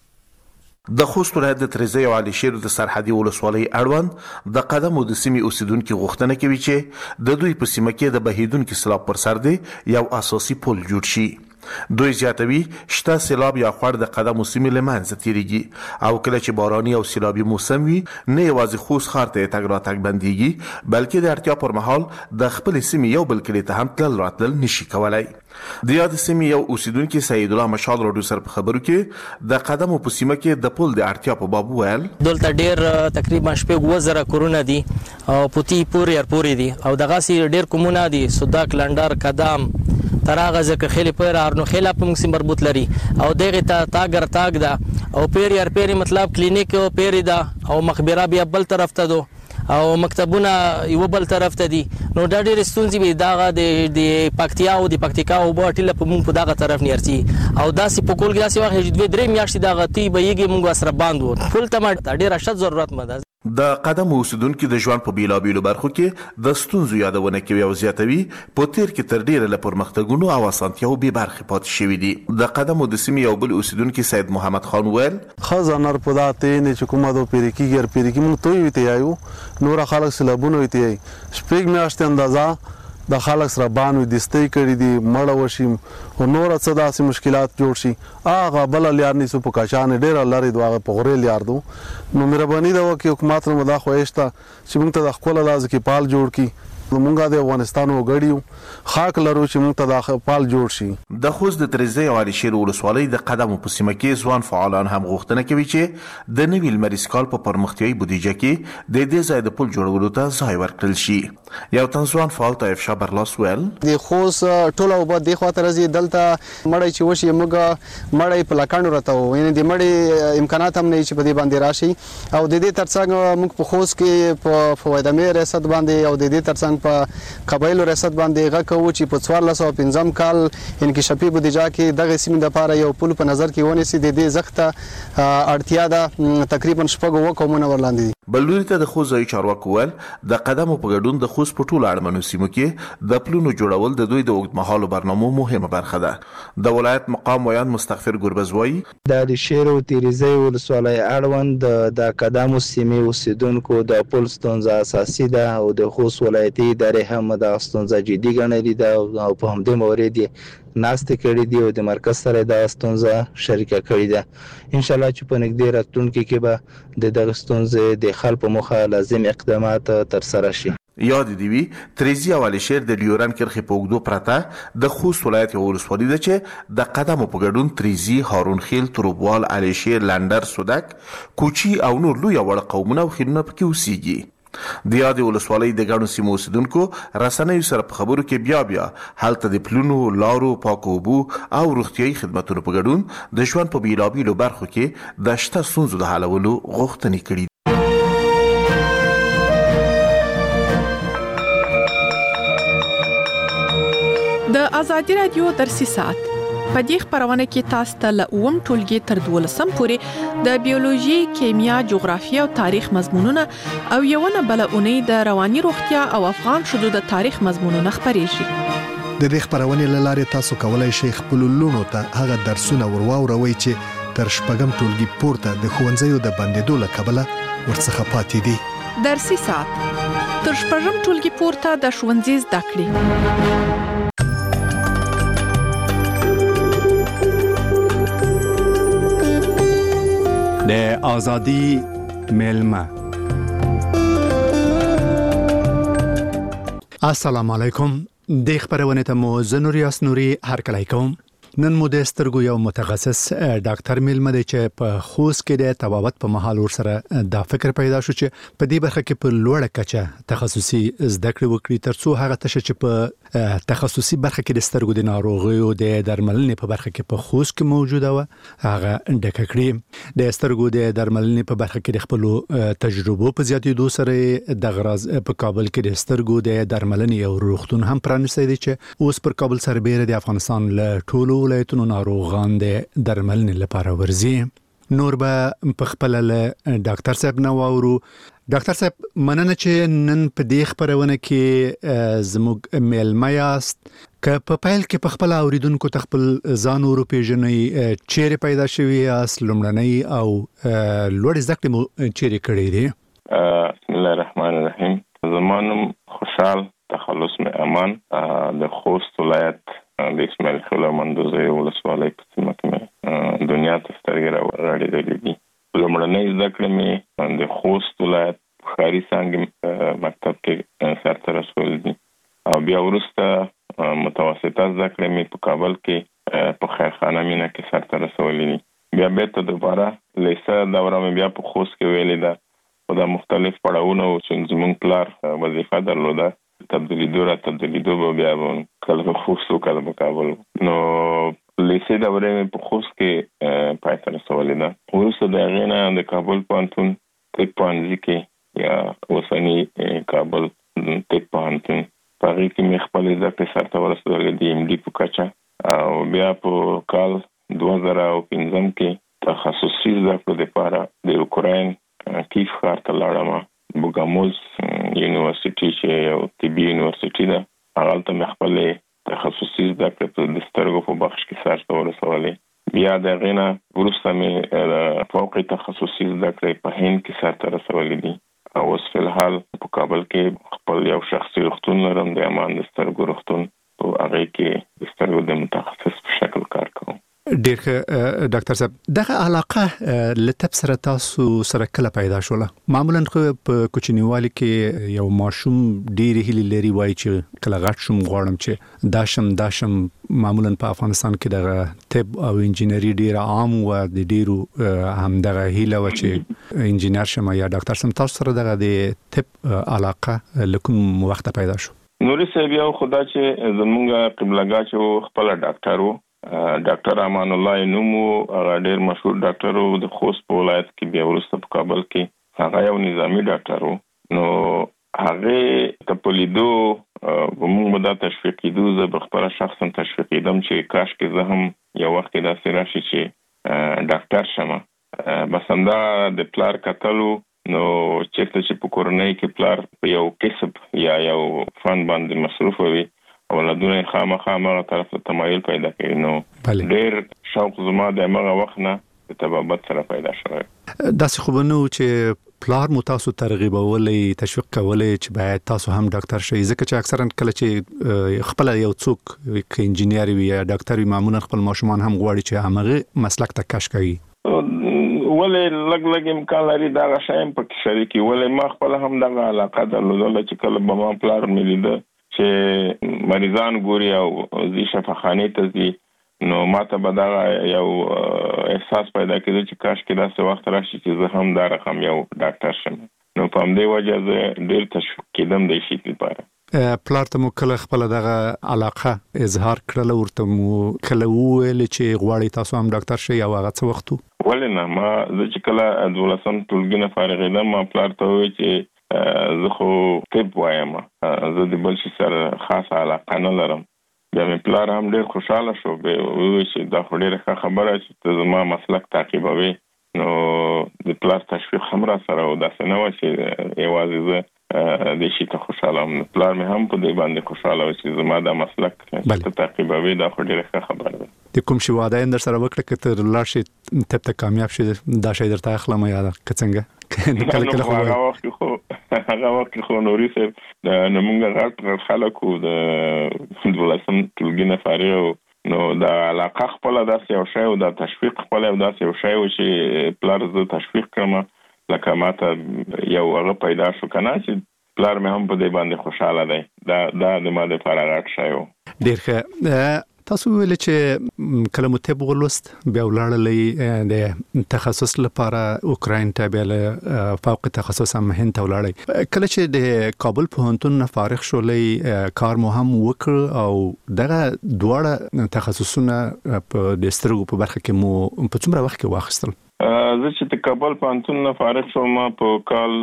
د خوست ولایت د تریزی او علشیر د سرحدي ولسوالۍ اړوند د قدم او د سیمې اوسیدونکو غوښتنه کوي چې د دوی په سیمه کې د بهیدونکو سیلاب پر سر دی یو اساسي پل جوړ شي. دوی زیاتوي شته سیلاب یا خور د قدم او سیمې لمنځه تیریږي او کله چې باراني او سیلابي موسم وي نه یوازې خوست ښار ته تګ راتګ بنديږي بلکې د اړتیا پر مهال د خپل سیمې یو بل کلی ته هم تل راتلل نشي کولای. د یاد سیمې یو اوسیدونکو سید الله مشال رادیو سره په خبرو کې د قدم په سیمه کې د پل د اړتیا په باب ویل دلته ډیر تقریبا 2000 کورونه دي او پوتی پوري دي او دغه سي ډیر کومونه دي سوداک لندر قدم تراغه ځکه خېلې پر ارنو خېلا په موږ سیم مربوط لري او دغه تاګ دا او پیری مطلب کلینیک او پیری دا او مخبره بیا بل طرف ته دو او مکتبونه یو بل طرف ته دي. نو دا ډېر ستونزې به داغه د پکتیا او د پکتیکا او باټیله په مونږ په دغه طرف نیرسي او داسې په کول کې داسې وخت دوی درې میاشتې دغه تی به یږي مونږ سره باندو فل ته ډېر اشد ضرورت مده. د قدم اوسیدونکو د ژوند په بیلابیلو برخو کې د ستونزو یادونه کوي او زیاتوي په تیر کې تر ډیره له پرمختګونو او اسانتیاو به برخه پات شوې دي. د قدم د سیمې یو بل اوسیدونکو سید محمد خان ویل خزانر پداته نه چې کومه د پیریکی مونږ توي وته یایو نور خلک سلابونه وته یي شپږ میاشتې اندازه د خلک سره باندې دستي کړی دي مړ وشي او نور څه داسې مشکلات جوړ شي هغه بل لیار نسو په کاشان ډیر لاري دغه په غوري لیار دو. نو مهرباني دا وکي حکومت نو مدا خوښتا چې موږ ته د خپل لاز کې پال جوړ کی مونږه د افغانستان وګړیو خاک لرو چې موږ ته د پال جوړ شي. د خوست د تریزی او علشیر ولسوالۍ د قدم په سیمه کې ځوان فعالان هم غوښتنه کوي چې د نوي لمریز کال په پرمختیايي بودیجه کې د دې ځای د پل جوړولو ته ځای ورکړل شي. یو تنځوان فعال طیف شاه برلاس ویل د خوست ټول او بد خو ته راځي دلته مړی چې وشي موږ مړی په لکانو راته ویني د مړی امکانات هم نه چې په دې باندې راشي او د دې ترڅنګ موږ په خوست کې په فوایده مې ریاست باندې او د دې ترڅنګ په قبایلو ریاست باندې غږ کوو چې په 1415 کال انکشافي بودیجه کې دغه سیمې لپاره یو پل په نظر کې ونیسي د دې زخته اړتیا ده تقریبا شپږ وکومونه ورلاندې دي. بلوري ته د خوځي چارواکو ول د قدم په ګډون د خوست په ټولو اړمنو سیمو کې د پلونو جوړول د دوی د اوږدمهالو برنامو مهمه برخه ده. د ولایت مقام ویان مستغفر ګربزوي د شیر او تیریزی ولسوالۍ اړوند د قدم سیمې اوسیدونکو د پل ستونزه اساسي ده او د خوست ولایتي ادارې هم د ستونزه جدي ګڼلې ده او په همدې مورید ناستې کړې دي او د مرکز سره د ستونزه شریکه کړې ده. ان شاء الله چې په نږدې راتلونکي کې به د دغه ستونزې د حل په موخه لازم اقدامات تر سره شي. یاد دی وی تریزی او علشیر د ډیورن کرخې په اوږدو پرته د خوست ولایت یو ولسوالي ده چې د قدمو په ګډون تریزی، هارون خیل، تروبوال، علشیر، لندر، سودک، کوچی او نور لوی وړ قومونه او خیلونه پکې اوسېږي. د یادې ولسوالۍ د ګڼو سیمو اوسېدونکو رسنیو سره په خبرو کې بیا هلته د پلونو، لارو، پاکو اوبو او روغتیایي خدمتونو په ګډون د ژوند په بیلابیلو برخو کې د شته ستونزو د حلولو غوښتنې کړي. د ازادي رادیو درسي ساعت په دې خبرونه کې تاسو ته له اوم ټولګي تر 12 پورې د بیولوژي، کیمیا، جغرافیه او تاریخ مضمونونه او یوونه بل اونۍ د رواني روغتیا او افغان شذو د تاریخ مضمونونه خبرېږي. د دې خبرونه لاره تاسو کولای شئ خپل لونو ته هغه درسونه ورواوروي چې تر شپږم ټولګي پورته د ښوونځیو د بندیدو له کبله ورڅخه پاتې دي. درسي ساعت تر شپږم ټولګي پورته د ښوونځي زده کړې. د ازادي ملما. السلام علیکم. د خبرونه ته مو زنور یاسنوري هرکلی کوم. نن مو د سترګو یو متخصص ډاکټر ملما دی چې په خوست کې د تبابت په محل ور سره دا فکر پیدا شو چې په دې برخه کې په لوړه کچه تخصصي زده کړې وکړي ترڅو هغه تشه چې په تخصصي برخه کې د سترګو د ناروغیو د درملنې په برخه کې په خوست کې موجوده و هغه ډکه کړي. د سترګو د درملنې په برخه کې د خپل تجربو په زیاتېدو سره د غراز په کابل کې د سترګو د درملنې او روغتون هم پرانیستی دی چې اوس پر کابل سربېره د افغانستان له ټولو ولایتونو ناروغان د درملنې لپاره ورځي. نور به په خپل له ډاکټر صاحب نو اورو. ډاکټر صاحب مننه چې نن په دې خبرونه کې زموږ ملما یاست. که په پایل کې په خپل اوریدونکو تخپل ځان ورو پیژنې چیرې پیدا شوی اس لومړنۍ او لوړ زده کړې مو چیرې کړې دي؟ بسم الله الرحمن الرحیم. زمانم خوشحال تخلص می امان د خوست ولایت د اسماعیل خیل مندوزه ولسوالۍ په سیمه کې دنیا ته سترګې راوړې دي. لومړنۍ زده کړې مې د خوست ولایت ښاري څانګې مکتب کې سرته رسولې دي او بیا وروسته متوسطه زده کړې مې په کابل کې په خیرخانه مینه کې سرته رسولې دي. بیا بیرته دوباره لیسه دوره مې بیا په خوست کې ویلې ده. خو دا مختلف پړاوونه چې زموږ پلار وظیفه درلوده تبدیلیدو به بیا کله په خوست او کله په کابل. نو لیسه دوره مې په خوست کې پای ته رسولې ده. وروسته د هغې نه د کابل پوهنتون طب پوهنځي کې یا اوسني کابل طب پوهنتون په هغې کې مې خپلې زده کړې سرته ورسولې دي MD په کچه او بیا په کال 2015 کې تخصصي زده کړو دپاره د اوکراین کیف ښار ته لاړم. بوګاموز یونیورسيټي چې یو طبي یونیورسيټي ده هغلته مې خپلې تخصصي زده کړې په د سترګو په بخش کې سرته ورسولې. بیا د هغې نه وروسته مې فوقي تخصصي زده کړې په هند کې سرته رسولې دي او اوس فلحال په کابل کې خپل یو شخصي روغتون لرم د امان د سترګو روغتون. په هغې کې د سترګو د متخصص په شکل کار کوم. ډیر ښه ډاکټر صاحب. دغه علاقه لطب سره تاسو سره کله پیدا شوله؟ معمولا په کوچنیوالي کې یو ماشوم ډیر هیلې لري وایي چې کله غټ شم غواړم چې داشم. معمولا په افغانستان کې دغه طب او انجینری ډیر عام و د ډیرو هم دغه هیله و چې انجینر شم یا ډاکټر شم. تاسو سره دغه د طب علاقه لکم وخت پیدا شو؟ نوري صاحب یو خدا چې زمونږ قبلګا چې خپل ډاکټر وو ډاکټر امان الله نومو هغه ډیر مشهور ډاکټر وو د خوست په ولایت کې. بیا وروسته په کابل کې هغه یو نظامی ډاکټر وو. نو هغه ته په لیدو موږ به دا تشویق کېدو. زه به خپله شخصا تشویق کېدم چې کاش کې زه هم یو وخت کې داسې راشي چې ډاکټر شم. بس همدا د پلار کتلو نو چېرته چې په کورنۍ کې پلار په یو کسب یا یو فن باندې مصروف وي اولادونه یې خامخا همغه طرف ته تمایل پیدا کوي. نو ډېر شوق زما د همغه وخت نه د طبابت سره پیدا شوی. داسې خو به نه و چې پلار مو تاسو ترغیبولی تشویق کولی چې باید تاسو هم ډاکټر شئ؟ ځکه چې اکثرا کله چې خپله یو څوک که انجینر وي یا ډاکټر وي معمولا خپل ماشومان هم غواړي چې همغه مسلک ته کش کوي. ولې لګ امکان لري دا شایم په شریکي ولې ما خپل هم دغه علاقه درلودل چې کله به ما پلار مې لیده چې مریضان ګوري او زی شفاخانه ته ځي نو ماته به دا یو احساس پیدا کېده چې کاش کې داسې وخت راشي چې زه هم دا رقم یو ډاکټر شم نو په همدې وجه زه ډېر تشویق کېدم د شي لپاره. پلار ته مو کله خپل دغه علاقه اظهار کړل ورته مو کله ویل چې غواړي تاسو هم ډاکټر شئ او هغه څه وخت ولې نه ما زه چې کله 12 ټولګي نه فارغېدم ما پلار ته وویل چې زه خو طب وایم زه د بل شي سره خاصه علاقه نه لرم. بیا مې پلار هم ډېر خوشاله شو به وویل چې دا خو ډېره ښه خبره چې ته زما مسلک تعقیبوي نو د پلار تشویق هم را سره او داسې نه و چې یوازې زه د شي ته خوشاله یم. پلار مې هم په دې باندې خوشاله و چې زما دا مسلک ته تعقیبوي دا خو ډېره ښه خبره ده. د کوم شي واده اندر سره وکړه که تر لاړ شي طب ته کامیاب شي دا شی درته اخلم یا که څنګه کله هغه وخت خو نوري صاحب د موږ غټ خلکو د 12 ټولګي نه فارغ نو دا علاقه خپل داسې یو شی او دا تشویق خپل یو داسې یو شی و چې پلار زه تشویق کړم لکه ماته یو هغه پیدا شو کنه چې پلار مې هم په دې باندې خوشاله دی دا د ما د فراغت شی و. ډېر ښه. تاسو ویل چې کله مو طب ولوست بیا ولاړلې د تخصص لپاره اوکراین ته بیا فوق تخصص هم هند ته ولاړې کله چې د کابل پوهنتون نه فارغ شولې کار مو هم وکړ او دغه دواړه تخصصونه په د سترګو په برخه کې مو په څومره وخت کې واخیستل؟ زه چې د کابل پوهنتون نه فارغ شوم په کال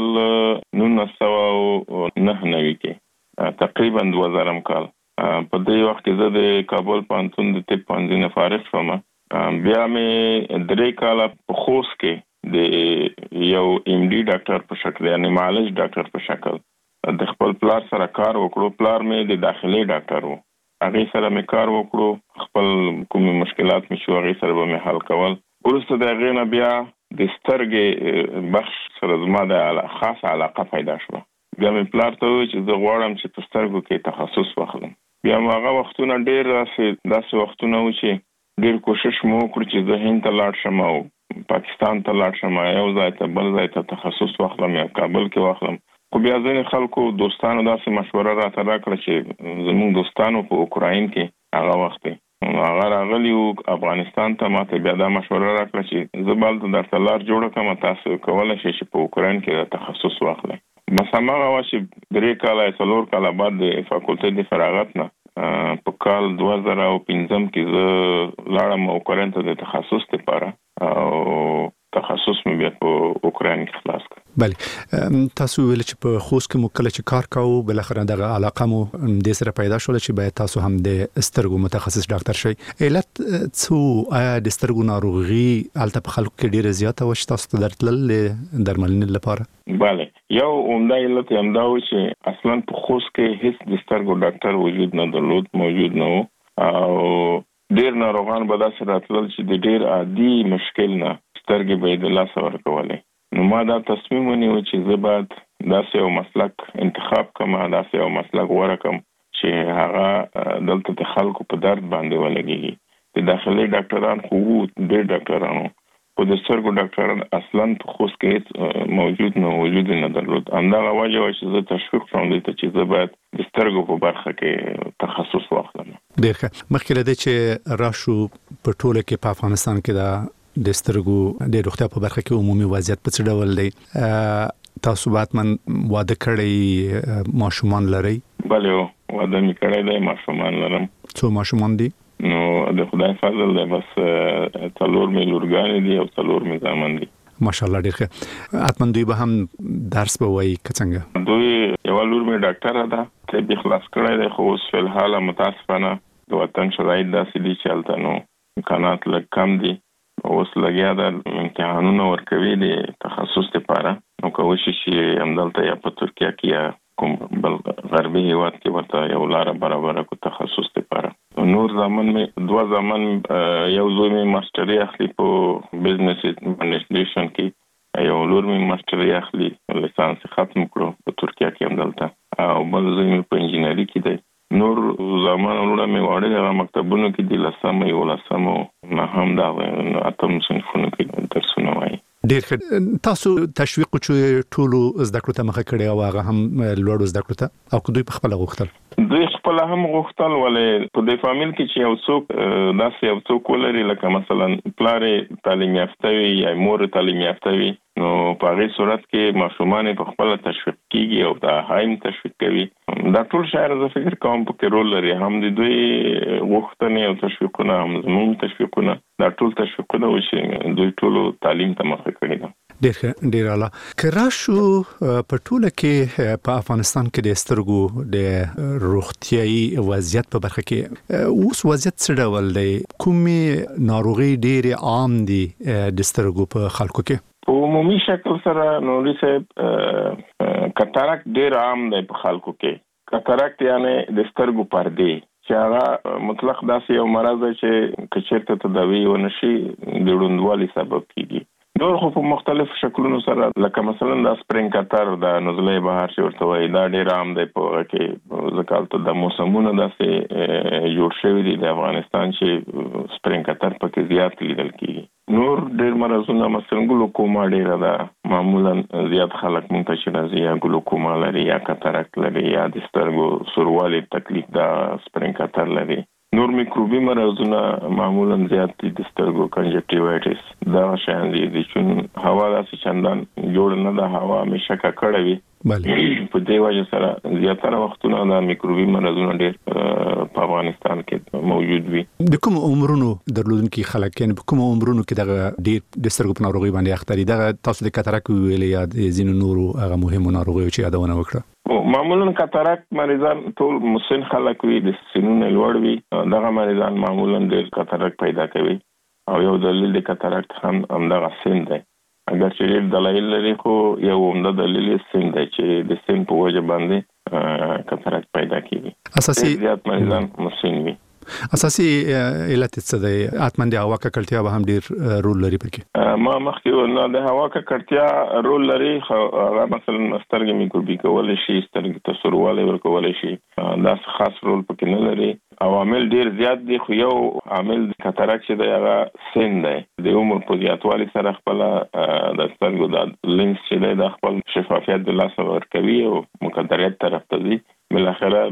1999 کې تقریبا 2000 کال په دې وخت کې زه د کابل پوهنتون د طب پوهنځي نه فارغ شوم. بیا مې 3 کاله په خوست کې د یو ام ډي ډاکټر په شکل یعنی معالج ډاکټر په شکل د خپل پلار سره کار وکړو. پلار مې د داخلي ډاکټر وو هغه سره مې کار وکړو خپل کوم مشکلات مې شو هغه سره به مې حل کول. ورسته د هغه نه بیا د سترګې بخش سره زما د خاص علاقه پیدا شو. بیا مې پلار ته وویل چې زه غواړم چې په سترګو کې تخصص واخلم. بیا هغه وختونه ډېر داسې وختونه و چې ډېر کوشش مو وکړ چې زه هند ته لاړ شم او پاکستان ته لاړ شم یو ځای ته بل ځای ته تخصص واخلم یا کابل کې واخلم. خو بیا ځینې خلکو دوستانو داسې مشوره راته راکړه چې زموږ دوستانو په اوکراین کې هغه وخت هغه راغلي وو افغانستان ته ماته بیا دا مشوره راکړه چې زه به درته لار جوړه کړم تاسو کولی شئ چې په اوکراین کې تخصص واخلئ. بس هماغه وه چې 3 کاله 4 کاله بعد د فاکولټۍ د فراغت نه په کال 2015 کې زه لاړم اوکراین ته د تخصص لپاره او تخصص مې بیا په اوکراین کې خلاص کړ. بله تاسو ویل چې په خوست کې مو کله چې کار کاوه بل اخر دغه علاقه مو د سره پیدا شول چې باید تاسو هم د سترګو متخصص ډاکټر شئ. علت څه آیا د سترګو ناروغي الته په خلکو کې ډیره زیاته و چې تاسو ته درتلل درملنې لپاره؟ بله یو عمده علت هم دا و چې اصلا په خوست کې هیڅ د سترګو ډاکټر وجود نه درلود موجود نه و او ډیر ناروغان به داسې راتلل چې د ډیر عادي مشکل نه سترګې به د لاس ورکولې. نو ما دا تصمیم ونیو چې زه باید داسې یو مسلک انتخاب کړم داسې یو مسلک غوره کړم چې هغه دلته د خلکو په درد باندې ولګېږي. د داخلي ډاکټران خو ډېر ډاکټرانو خو د سترګو ډاکټران اصلا په خوست کې موجود نه درلود. همدغه وجه وه چې زه تشویق کړم دې ته چې زه باید د سترګو په برخه کې تخصص واخلم. ډېر ښه. مخکې له دې چې راشو په ټوله کې په افغانستان کې د سترګو د روغتیا په برخه کې عمومي وضعیت په څه ډول دی؟ تاسو باتمن واده کړی ماشومان لرئ؟ بله واده مې کړی دی ماشومان لرم. څو ماشومان دي؟ نو د خدای فضل دی بس 4 مې لورګانې دي او 4 مې زامن دي. ماشاءالله ډېر ښه. حتما دوی به هم درس به وایي که څنګه؟ دوی یوه لور مې ډاکټره ده طب یې خلاص کړی دی خو اوس فی الحال متاسفانه د وطن شرایط داسې دي چې هلته نو امکانات لږ کم دي اوس لګیا د امتحانونه ورکوي د تخصص لپاره نو کوشش یې همدلته یا په ترکیه کې یا کوم بل غربي هیواد کې ورته یو لاره برابره کو تخصص لپاره. نور زمان مې 2 زمان یو زوی مې ماستري اخلي په بزنس اډمنسټریشن کې یو لور مې ماستري اخلي لیسانس ختم کړو په ترکیه کې همدلته او بل زوی مې په انجینری کې دی. نور زمان وروڼه مې واړه هغه مکتبونو کې دي 10 11 نه هم دا 8 صنفونو کې درسونه وایي. ډیر ښه. تاسو تشویق چې ټولو زده کړو ته مخه کړی او هغه هم لوړو زده کړو ته او دوی په خپل غوښتل دوی خپل هم غوښتل ولې په دې فامیل کې چې یو څوک داسې یو څوک ولري لکه مثلا پلار تعلیم یافته وي یا مور تعلیم یافته وي نو په هغه صورت کې ماشومان په خپل تشویق کیږي او دا هایم تشویق کوي. دا ټول شاید زه فکر کوم په کې رول لري هم د دوی غوښتنې او تشویقونه هم زموږ تشویقونه دا ټول تشویقونه وشي دوی ټول تعلیم ته مخه کړی ده. ډیر اعلی. کراشو په ټوله کې په افغانستان کې د سترګو د روغتيایي وضعیت په برخه کې اوس وضعیت څه ډول دی؟ کومې ناروغي ډیر عام دي د سترګو په خلکو کې؟ په عمومي شکل سره نوري صاحب کاتاراکت ډیر عام دی په خلکو کې. کاتاراکت یعنی د سترګو پردې چې هغه مطلق داسې یو مرض دی چې کچېرته تداوی ونشي د ړوندوالي سبب کیږي. نور خو په مختلف شکلونو سره لکه مثلا د سپرینګ کاتر د نزلې بهر شي ورته وایي دا ډیر عام دی په کې ځکه د موسمونو داسې جوړ شوی دی د افغانستان چې سپرینګ کاتر پکې زیات لیدل کیږي. نور ډیر مرزونه مثلا ګلوکوما ډیر ده معمولا زیات خلک مونږ ته چې راځي یا ګلوکوما لري یا کاتاراکت لري یا د سترګو سوروالي تکلیف دا سپرینګ کاتر لري. نور میکروبي مرزونه معمولا زیات دي د سترګو کنجکټیوایټس دا شان دي چې هوا داسې چندان جوړ نه ده هوا همیشه ککړه وي په دې وجه سره زیاتره وختونه دا میکروبي مرزونه ډېر په افغانستان کې موجود وي. د کوم عمرونو درلودونکي خلک یعنی په کوم عمرونو کې دغه ډېر د سترګو په ناروغي باندې اخته دي؟ دغه تاسو د کاتاراکت ویلې یا د ځینو نورو هغه مهمو ناروغیو چې یادونه وکړه. معمولا کاتاراکت مریضان ټول مسن خلک وي د سنونو لوړ وي دغه مریضان معمولا ډېر کاتاراکت پیدا کوي او یو دلیل د کاتاراکت هم همدغه سن دی. اگر چې ډېر دلایل لري خو یو عمده دلیل سن دی چې د سن په وجه باندې کاتاراکت پیدا کیږي. اساسي زیات مریضان مسن وي. اساسي علت څه دی؟ اتمن د هوا ککړتیا به هم ډیر رول لري پکې. ما مخکې نه د هوا ککړتیا رول لري خو هغه مثلا سترګې میکروبي کول شي سترګې ته سوروالی ورکول شي دا خاص رول پکې نه لري. عوامل ډیر زیات دي خو یو عامل د کاتاراکت چې دی هغه سن دی د عمر په زیاتوالي سره خپل د سترګو د لینس چې دی د خپل شفافیت د لاسه ورکوي او مقدریت طرف ته ځي. بالاخره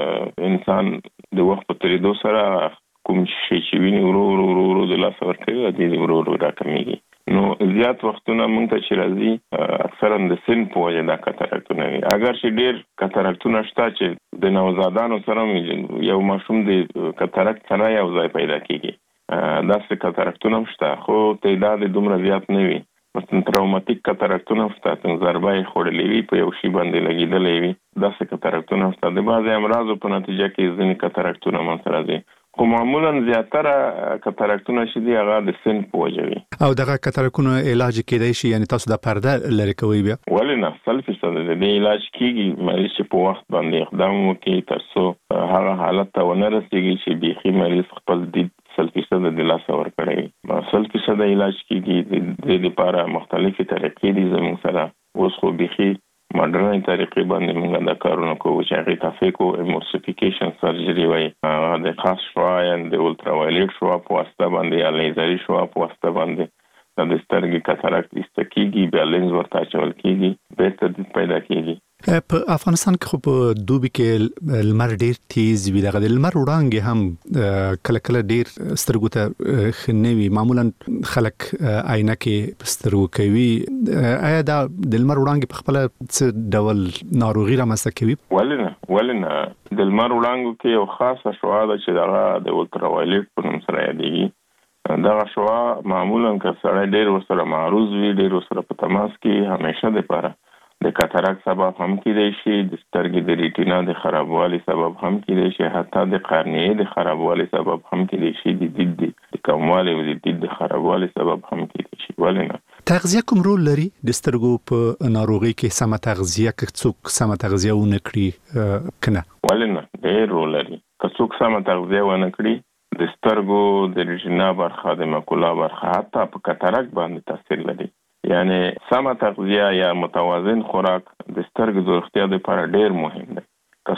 د انسان د وخت په تیریدو سره کوم شي چې ویني ورو د لاسه ورکوي د ورو راکمیږي. نو زیات وختونه مونږ ته چې راځي اکثرا د سن په وجه دا کاتاراکتونه وي. اگر چې ډیر کاتاراکتونه شته چې د نوزادانو سره یو ماشوم د کاتاراکت سره یو ځای پیدا کیږي داسې کاتاراکتونه شته خو تعداد دومره زیات نه وي. مثلا تراوماتیک کاتاراکتونه شته څنګه ضربه خورلې وي په یو شی باندې لګیدلې وي داسې کاتاراکتونه شته. د بعضې امراضو په نتیجه کې ځینې کاتاراکتونه منځته راځي خو معمولا زیاتره کاتاراکتونه چې دي هغه د سن په وجه وي. او دغه کاتاراکتونه علاج کېدای شي یعنی تاسو د پرده لري کوي بیا؟ ولې نه 100% د علاج کیږي مریض چې په وخت باندې اقدام وکړي ترڅو هغه حالت ته ونه رسیږي چې بيخي مریض خپل دید 100% د لاسه ورکړي. 100% علاج کیږي د لپاره مختلفې طریقې دي زموږ سره اوس خو بيخي ماډرن طریقې باندې موږ دا کارونه کوو چې هغه تفکو ایمورسیفیکیشن سرجری وایي د خاص شوا یا د الټرا وایلیټ شوا په واسطه باندې یا لیزري شوا په واسطه باندې د سترګې کاتاراکت ایستکیږي بیا لینز ورته اچول کیږي به تدریج پیدا کیږي. په افغانستان کې خو په دوبي کې لمر ډیر تیز وي دغه د لمر وړانګې هم کله کله ډیر سترګو ته خنوي معمولا خلک عینه کې سترګو کوي. آیا دا د لمر وړانګې په خپل څه ډول ناروغي رامنځته کوي؟ ولې نه د لمر وړانګو کې یو خاصه شعاع ده چې دغه د الټرا وایلیټ په نوم سره یادېږي. دغه شعاع معمولا که سړی ډیر ورسره معروض وي ډیر ورسره په تماس کې همیشه دپاره د کاتاراکت سبب هم کېدای شي د سترګې د ریټینا د خرابوالي سبب هم کېدای شي حتی د قرنیې د خرابوالي سبب هم کېدای شي د دید د کموالي او د دید د خرابوالي سبب هم کېدای شي. ولې نه تغذیه کوم رول لري د سترګو په ناروغي کې؟ سمه تغذیه که څوک سمه تغذیه ونه کړي کنه؟ ولې نه ډېر رول لري. که څوک سمه تغذیه ونه کړي د سترګو د ریټینا برخه د ماکولا برخه حتی په کاتاراکت باندې تاثیر لري. یعنی سمه تغذیه یا متوازن خوراک د سترګو د روغتیا لپاره ډیر مهم دی. که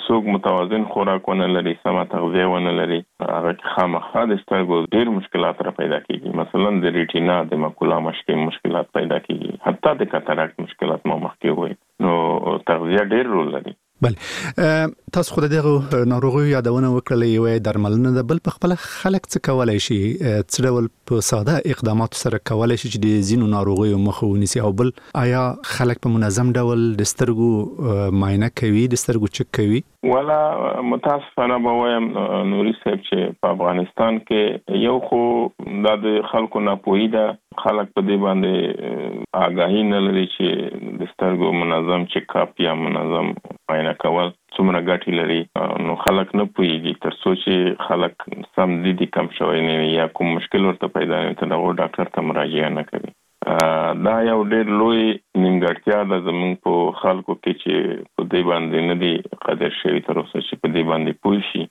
څوک متوازن خوراک ونه لري، سمه تغذیه ونه لري، هغه خامخا د سترګو ډېر مشکلات را پیدا کیږي. مثلا د ریټینا د ماکولا مشکلات پیدا کیږي، حتی د کاتاراکت مشکلات مو مخکې وي. نو تغذیه ډېر رول لري. بله تاسو خو دغه ناروغیو یادونه وکړلې، یوه درملنه ده، بل په خپل خلک څه کولای شي، څه ډول په ساده اقداماتو سره کولای شي چې د ځینو ناروغیو مخه ونیسي، او بل آیا خلک په منظم ډول د سترګو معاینه کوي، د سترګو چک کوي؟ ولا متاسفانه به وایم نوري صاحب چې په افغانستان کې یو خو د خلکو ناپوهي ده، خلک په دې باندې آگاهي نه لري چې د سترګو منظم چک اپ یا منظم معاینه کول څومره ګټې لري. نو خلک نه پوهیږي تر څو چې خلک سم دي کم شوی نه یا کوم مشکل ورته پیدا نه ته دغه ډاکټر ته مراجعه نه کوي. دا یو ډېر لوی نیمګړتیا ده زموږ په خلکو کې چې په دې باندې نه دي قادر شوي تر اوسه چې په دې باندې پوه شي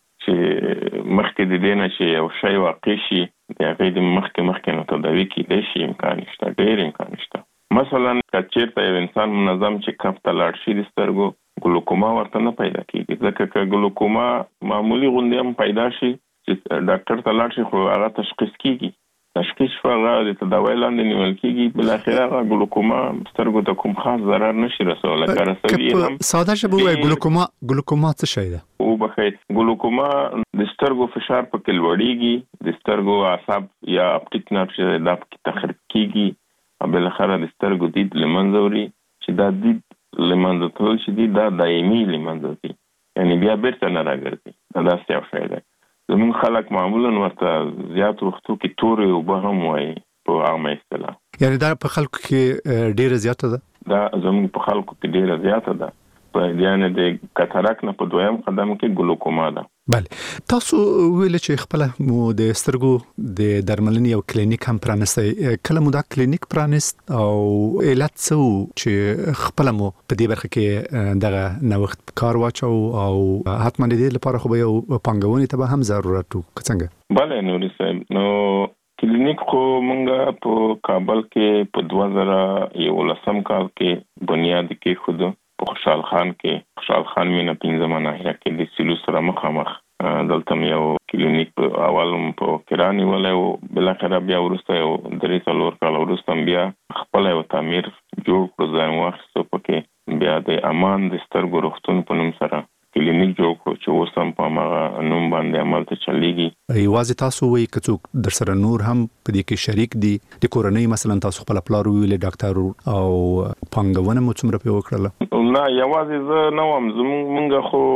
چې مخکې د دې نه چې یو شی واقع شي د هغې د مخکې نو تداوي کېدای شي، امکان شته، ډېر امکان شته. مثلا که چېرته یو انسان منظم چې کپ ته لاړ شي د سترګو ګلوکوما ورته نه پیدا کېږي، ځکه که ګلوکوما معمولی غوندې هم پیدا شي چې ډاکټر ته لاړ شي خو هغه تشخیص کېږي، تشخیص شو هغه د تداوی لاندې نیول کېږي، بالاخره هغه ګلوکوما سترګو ته کوم خاص ضرر نشي رسولی. که رسوي هم ساده ژبه ووایي ګلوکوما څه شی ده؟ وبخئ، ګلوکوما د سترګو فشار پکې لوړېږي، د سترګو اعصاب یا اپټیک نرف چې دا پکې تخریب کېږي، بالاخره د سترګو دید له منځه وړي، چې دا دید له منځه تلل چې دي دا دایمي له منځه ځي، یعنې بیا بیرته نه راګرځي. دا داسې یو شی دی. زموږ خلک معمولا ورته زیات وختو کې تورې اوبه هم وایي په عامه اصطلاح. یعنې دا په خلکو کې ډېره زیاته ده؟ دا زموږ په خلکو کې ډېره زیاته ده. یعنې د کاتاراکت نه په دویم قدم کې ګلوکوما ده. بله تاسو ویل چې خپل مو د سترګو د درملنې یو کلینیک هم پرانستی، کله مو دا کلینیک پرانست او علت څه و چې خپل مو په دې برخه کې دغه نوښت کار واچو او حتما د دې لپاره خو به یو پانګونې ته به هم ضرورت و څنګه؟ بله نوري صاحب، نو کلینیک خو مونږ په کابل کې په 2011 کال کې بنیاد کې خود په خوشحال خان مینه 15 ناحیه کې د سیلو سره مخامخ دلته یو کلینیک په اول په کرانی ولې او بالاخره بیا ورسته یو 3 کال ورسته بیا خپل یو تعمیر جوړ کړو، ځان واخیستو پکې بیا د امان د سترګو روغتون په نوم سره کلینیک جوړ کړو چې اوس هم په هغه نوم باندې عمل ته چلیږي. یوازې تاسو وایي که څوک در سره نور هم په دې کې شریک دي، د کورنۍ مثلا تاسو خپل پلار ویل ډاکټر او پانګونه مو څومره په وکړله؟ نه یوازې زه نه وم، زمونږ خو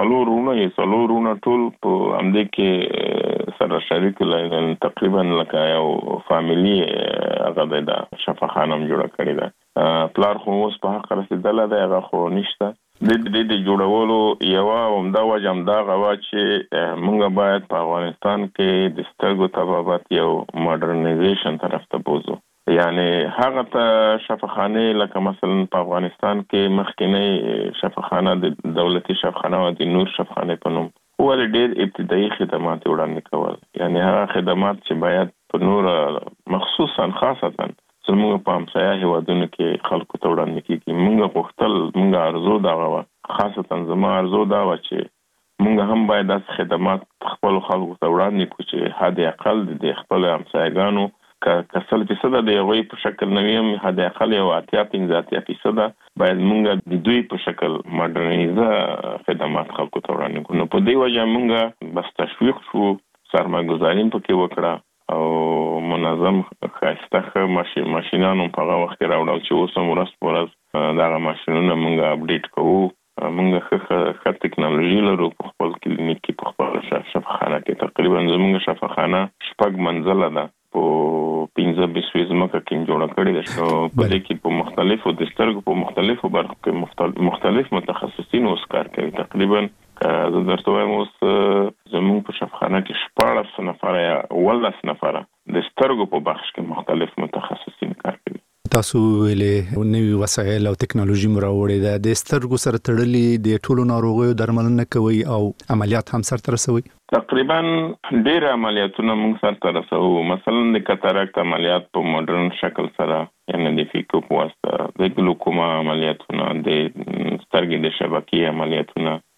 څلورونه ټول په همدې کې سره شریک ول، تقریبا لکه یو فامیلی هغه د شفاخانه هم جوړه کړې ده. پلار خو اوس په حق رسېدلی دی، هغه خو نشته. د جوړولو یوه عمده وجه همدغه وه چې موږ باید په افغانستان کې د سترګو طبابت یو ماډرنایزیشن طرف ته بوځو، یعنې هغه ته شفاخانې لکه مثلا په افغانستان کې مخکینی شفاخانه د دولتي شفاخانه او د نور شفاخانې په نوم ولې ډېر ابتدایي خدمات وړاندې کول، یعنې هغه خدمات چې باید په نور مخصوصا خاصتا زموږ په همسایه هیوادونو کې خلکو ته وړاندې کېږي. موږ غوښتل، موږ ارزو دغه وه، خاصتا زما ارزو دا وه چې موږ هم باید داسې خدمات خپلو خلکو ته وړاندې کړو چې حد اقل د خپلو همسایګانو که 100% د هغوی په شکل نه وي هم حد اقل یو 80-85% باید موږ د دوی په شکل ماډرنایزه خدمات خلکو ته وړاندې کړو. نو په دې وجه موږ بس تشویق شو، سرمایه‌ګذاري هم پکې وکړه او منظم ښایسته ماشینانو په هغه وخت کې راوړل چې اوس هم ورځ په ورځ دغه ماشینونه موږ اپډیټ کوو. موږ ښه ټکنالوژي لرو په خپل کلینیک کې، په خپل شفاخانه کې. تقریبا زموږ شفاخانه 6 منزله ده، په 15-20 ځمکه کې جوړه کړې ده. په دې کې په مختلفو د سترګو په مختلفو برخو کې مختلف متخصصین اوس کار کوي. تقریبا زه درته وایم اوس زموږ په شفاخانه کې 14 نفره یا 18 نفره د سترګو په بخش کې مختلف متخصصین کار کوي. تاسو ویلې نوې وسایل او ټکنالوژي مو راوړې ده، د سترګو سره تړلې د ټولو ناروغیو درملنه کوي او عملیات هم سرته رسوي؟ تقریبا ډېر عملیاتونه موږ سرته رسوو. مثلا د کاتاراکت عملیات په ماډرن شکل سره، یعنې د فیکو په واسطه، د ګلوکوما عملیاتونه، د سترګې د شبکې عملیاتونه،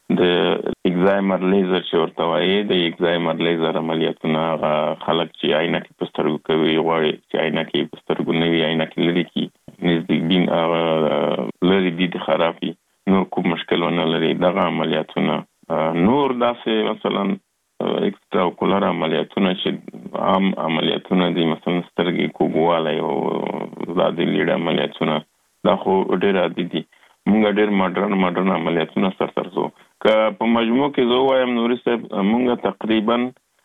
د اگزایمر لیزر چې ورته وایي د اگزایمر لیزر عملیاتونه خلک چې عینکې په سترګو کوي غواړي چې عینکې په سترګو نه وي عینکې لري کی نزدیک بین لري دي خرابي نور کوم مشکل ونه لري دغه عملیاتونه نور داسې مثلا اکسترا اوکولر عملیاتونه چې عام عملیاتونه دي مثلا سترګې کوګوالی او د لید عملیاتونه دا خو ډېر عادي دي مونږ ډېر ماډرن عملیاتونه سرسرزو که په مجموع کې زه وایم نوري صاحب مونږ تقریبا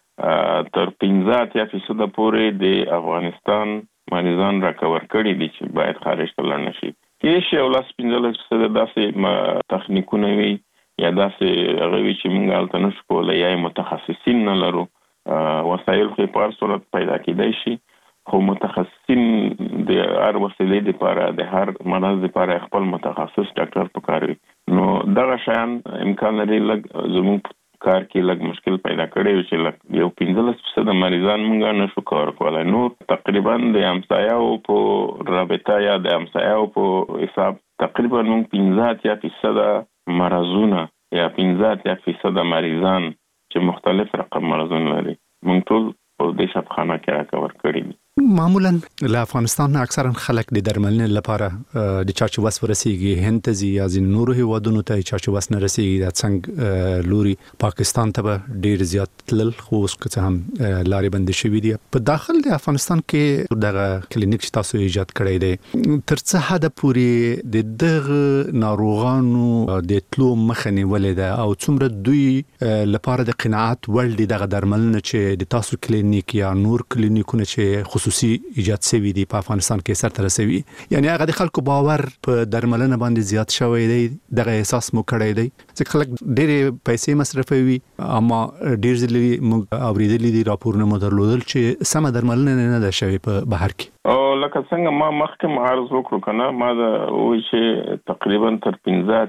تر 15% پورې د افغانستان مریضان راکور کړي دي چې باید خارج ته لاړ نشي کې شی ولس 15% داسې تخنیکونه وي یا داسې هغه چې مونږ الته نشو کولای یا متخصصین نه لرو وسایل خو په هر صورت پیدا کېدای شي خو متخصصین د هر وسیلې لپاره د هر مرض لپاره خپل متخصص ډاکټر پکاري نو دغه شیان امکان لري لږ زموږ کار کې لږ مشکل پیدا کړي چې لږ یو 15% مریضان مونږ نشو کار کولای نو تقریبا د همسایه‌و په رابطه یا د همسایه‌و په حساب تقریبا مونږ 15% مرزونه یا 15% مریضان چې مختلف رقم مرزونه لري مونږ ټول په دې شفاخانه کې راکور کړی دي معمولا له افغانستان اکثرا خلک د درملنې لپاره د چا چې وس ورسیږي هند ته ځي یا ځینې نورو هیوادونو ته چا چې وس نه رسیږي د څنګه لوري پاکستان ته به ډیر زیات تلل خو اوس که هم لارې بندې شوې دي په داخل د افغانستان کې دغه کلینیک چې تاسو ایجاد کړی دی تر څه حد پورې د دغه ناروغانو د تلو مخه نیولې ده او څومره دوی لپاره د قناعت وړ دي دغه درملنه چې د تاسو کلینیک یا نور کلینیکونه چې خصوصي ایجاد شوی دی په افغانستان کې سره رسوي یعنی هغه د خلکو باور په درملنه باندې زیات شوی دی دغه احساس مو کړی دی چې خلک ډېر پیسې مصرفوي اما ډېر ځلې موږ اوریدلې دي راپورونه مو درلودل چې سم درملنه نه ده شوی په بهر کې او لکه څنګه ما مخکې عرض وکړو کنه ما دا وایي چې تقریبا تر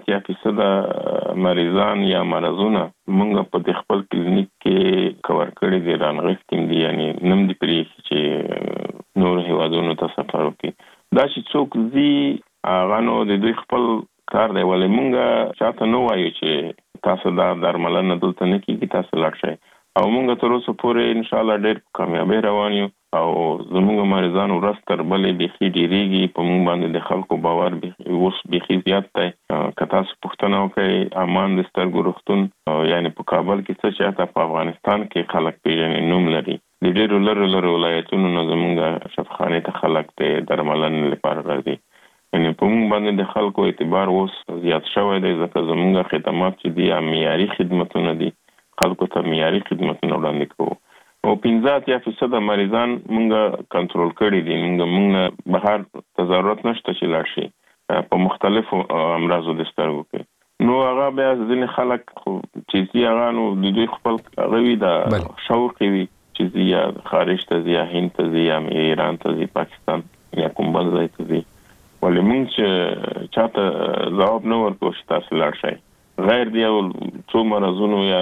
15% مریضان یا مرزونه موږ په خپل کلینیک کې کور کړی دي رانغښتیم دي یعنی نم دي پرې چې نور هیوادونو ته سفر وکړي دا چې څوک زی هغه نو د دوی خپل کار دی ولې موږ چاته نو وایو چې تاسو دا درملنه دلته نه کیږي تاسو لاړ شئ او موږ تر اوسه پورې ان شاء الله ډېر کامیابی روان یو او زموږ مریضان ورځ تر بلې بيخي ډیریږي په موږ باندې د خلکو باور اوس بيخي زیات دی که تاسو پوښتنه وکړئ امان د سترګو روغتون یعنی په کابل کې څه چې په افغانستان کې خلک پیژنې نوم لري د ډېرو لرو ولایتونو نه زموږ شفاخانه ته خلک د درملنې لپاره راځي یعنی په موږ باندې د خلکو اعتبار اوس زیات شوی دی ځکه زموږ خدمات چې دي معیاري خدمتونه دي خلکو ته معیاري خدمتونه وړاندې کوو او 15% مریضان مونږ کنټرول کړی دي مونږ بهر تضررات نشته چې لاړ شي په مختلفو امراضو د سترګو کې نو هغه بیا ځینې خلک چې هغه نو د دوی خپل غوي د شوق وي چې یا خارج ته ځي یا هند ته ځي یا ایران ته ځي پاکستان یا کوم بل ځای ته ځي ولې مونږ چې چاته ځواب نه ورکوو چې تاسو لاړ شئ غیر دی او څو مرزونه یا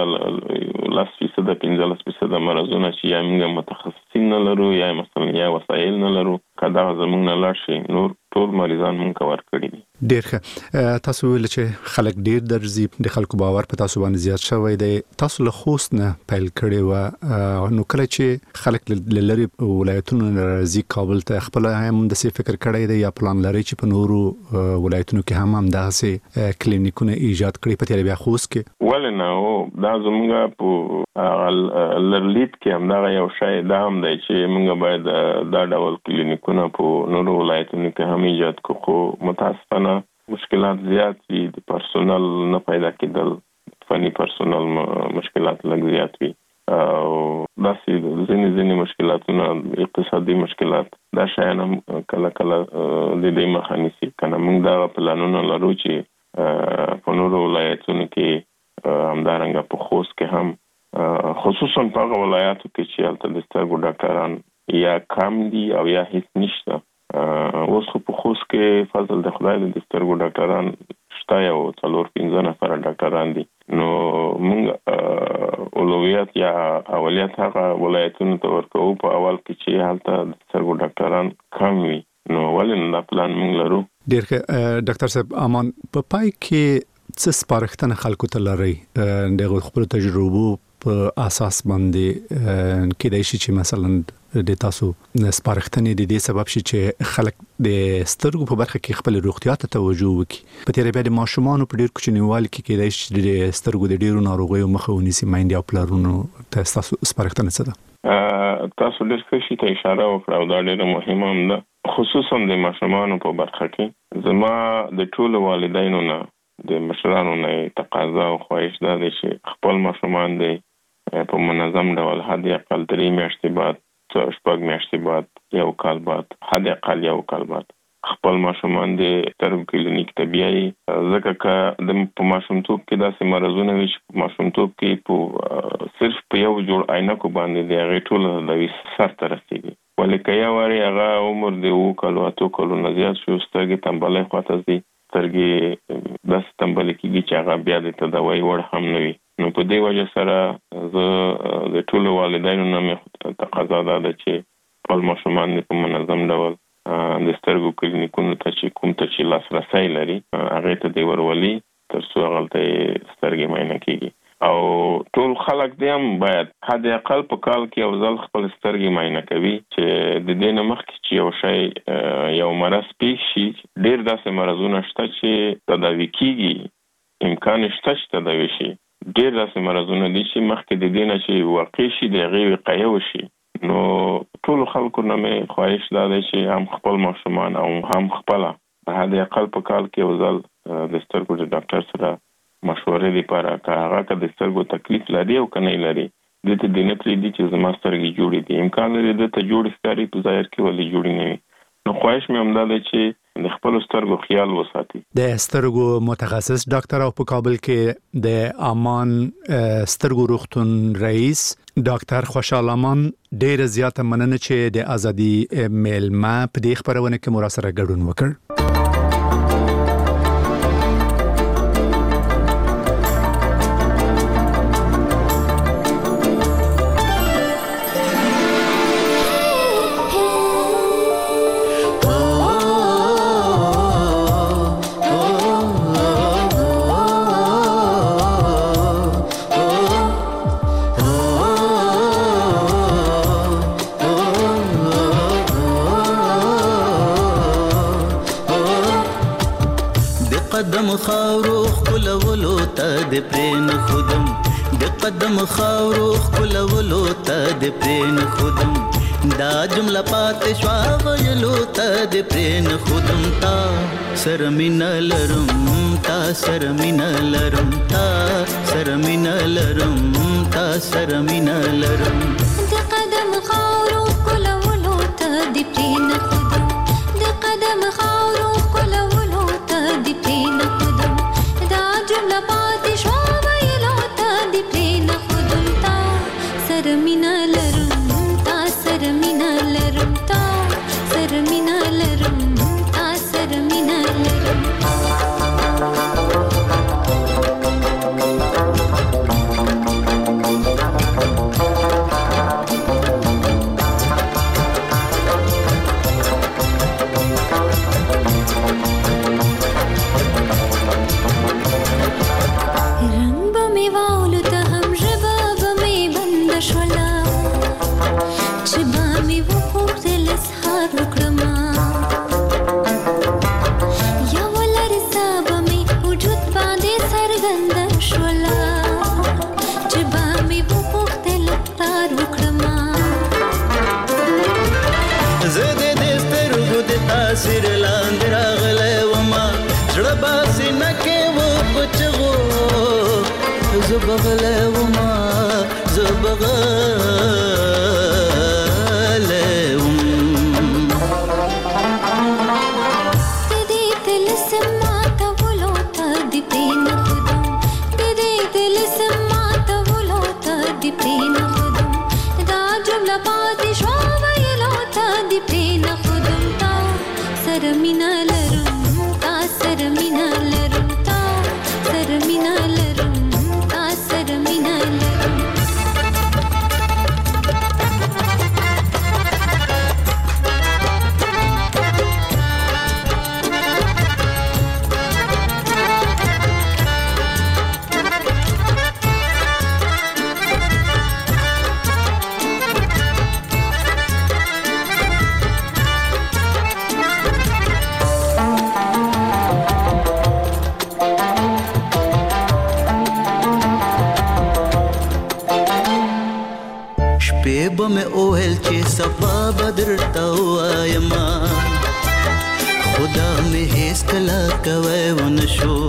15% مرزونه چې یا موږ متخصصین نه لرو یا مثلا یا وسایل نه لرو کدا زموږ نه لاړ شي نور ټول مریضان مونږ کور کړی دي ډیر ښه تاسو ویل چې خلک ډیر درځي د خلکو باور په تاسو باندې زیات شوی دی تاسو له خوست نه پیل کړی و نو کله چې خلک لری ولایتونو راځي کابل ته خپل هم د څه فکر کړی دی یا پلان لري چې په نورو ولایتونو کې هم داسې کلینیکونه ایجاد کړي په تیر بیا خوست کې ولنه او دا زموږ په لرلیت کې هم دا یو شی دا هم دی چې موږ باید دا ډول کلینیکونه په نورو ولایتونو کې هم ایجاد کړو متاسفانه مشکلات زیات دي د پرسونل نه پیدا کېدل فني پرسونل مشکلات لږ زیات وي او داسې ځینې مشکلاتونه اقتصادي مشکلات دا شیان هم کله د دې مخه نیسي کنه موږ دا پلانونه لرو چې په نورو ولایتونو کې همدارنګه په خوست کې هم خصوصا په هغه ولایاتو کې چې هلته د سترګو ډاکټران یا کم دي او یا هیڅ نشته اوس خو په خوست کې فضل د خدای د سترګو ډاکټران شته یو 4-5 نفر ډاکټران دي نو موږ اولویت یا اولیت هغه ولایتونو ته ورکوو په اول کې چې هلته د سترګو ډاکټران کم وي نو ولې دا پلان موږ لرو ډیر ښه ډاکټر صاحب امان په پای کې څه سپارښتنه خلکو ته لري د خپل تجربو په اساس باندې کېدای شي چې مثلا د تاسو سپارښتنې د دې سبب شي چې خلک د سترګو په برخه کې خپل روغتیا ته توجه وکړي په تیر بیا د ماشومان په ډیر کوچنیوالي کې کېدای شي د سترګو د ډیرو ناروغیو مخه ونیسي مایندې او پلرونو ته تاسو سپارښتنه څه ده تاسو ډیر ښه شي ته اشاره وکړه او دا ډیره مهمه هم ده خصوصا د ماشومان په برخه کې زما د ټولو والدینو نه د مشرانو نه تقاضا او خواهش ده چې خپل ماشومان د په منظم ډول حد اقل 3 میاشتې بعد 4 میاشتې بعد یو کال بعد حد اقل یو کال بعد خپل ماشومان د سترګو کلینیک ته بیایي ځکه که د په ماشومتوب کې داسې مرضونه وي چې په ماشومتوب کې په صرف په یو جوړ عینکو باندې د هغې ټوله دوي سر ته رسېږي ولې که یو وارې هغه عمر د 7 کالو 8 کالو نه زیات شي سترګې تنبلۍ خواته ځي سترګې داسې تنبلې کېږي چې هغه بیا د تداوۍ وړ هم نه وي نو په دې وجه سره زه د ټولو والدینو نه مې تقاضا ده چې خپل ماشومان په منظم ډول د سترګو کلینیکونو ته چې کوم ته چې لاسرسی لري هغې ته دې ورولي تر څو هغلته یې سترګې معاینه کېږي او ټول خلک دې هم باید حد اقل په کال کې یو ځل خپل سترګې معاینه کوي چې د دې نه مخکې چې یو شی یو مرض پیښ شي ډېر داسې مرضونه شته چې تداوي کېږي امکان شته چې تداوي شي ډېر داسې مرضونه دي چې مخکې د دې نه چې واقع شي د هغې وقایه وشي نو ټولو خلکو نه مې خواهش دا دی چې هم خپل ماشومان او هم خپله په حد اقل په کال کې یو ځل د سترګو د ډاکټر سره مشورې لپاره که هغه که د سترګو تکلیف لري او که نه لري دې ته دې نه پرېږدي چې زما سترګې جوړې دي امکان لري دې ته جوړې ښکاري په ظاهر کې ولې جوړې نه وي نو خواهش مې همدا دی چې د خپل سترګو خیال وساتي د سترګو متخصص ډاکټر او په کابل کې د امان سترګو روغتون رئیس ډاکټر خوشحال امان ډېر زیاته مننه چې د ازادي میلمه په دې خبرونه کې مو سره ګډون وکړ قدم خاورو خلولو ته د پرین خودم د قدم خاورو خلولو ته د پرین خودم دا جمله پاتې شوا ویلو ته د پرین خودم تا سرمین لرم تا سرمین لرم تا سرمین لرم تا سرمین لرم د قدم خاورو خلولو ته د پرین خودم د قدم خاورو خلولو ته د پرین خودم دا جمله پاتې شوا ویلو ته د پرین خودم تا سرمین لرم تا سرمین لرم تا سرمین لرم تا سرمین لرم سر لاند راغله وما زړه باسي نکه و پچغو زبغله وما زبغله دې دل سماته ولو ته دې پین خودم دې دل سماته ولو ته دې پین خودم دا جمله پاتې شو ویلو ته دې پین خودم تا سرمین لرم تا سرمین لرم تا سرمین لرم تا سرمین لرم شپې به مې اوهل چې سبا بدرته وایم خدا مې هیڅ کله کوي ونشو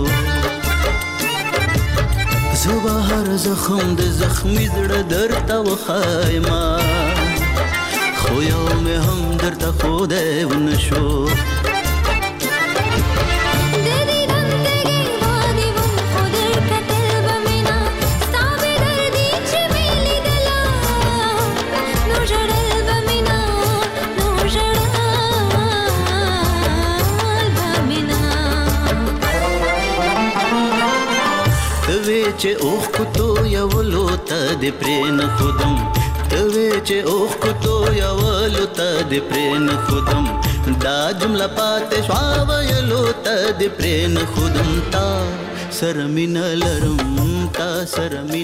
زه هر زخم د زخمي زړه درته وخایم خو یو مې هم درته خدای ونشو چې اوخ کو تو یولو ته د پرین خودم توی چې اوخ کو تو یولو ته د پرین خودم دا جمله پاتې شوا ویلو ته د پرین خودم تا سره مين لرم تا سره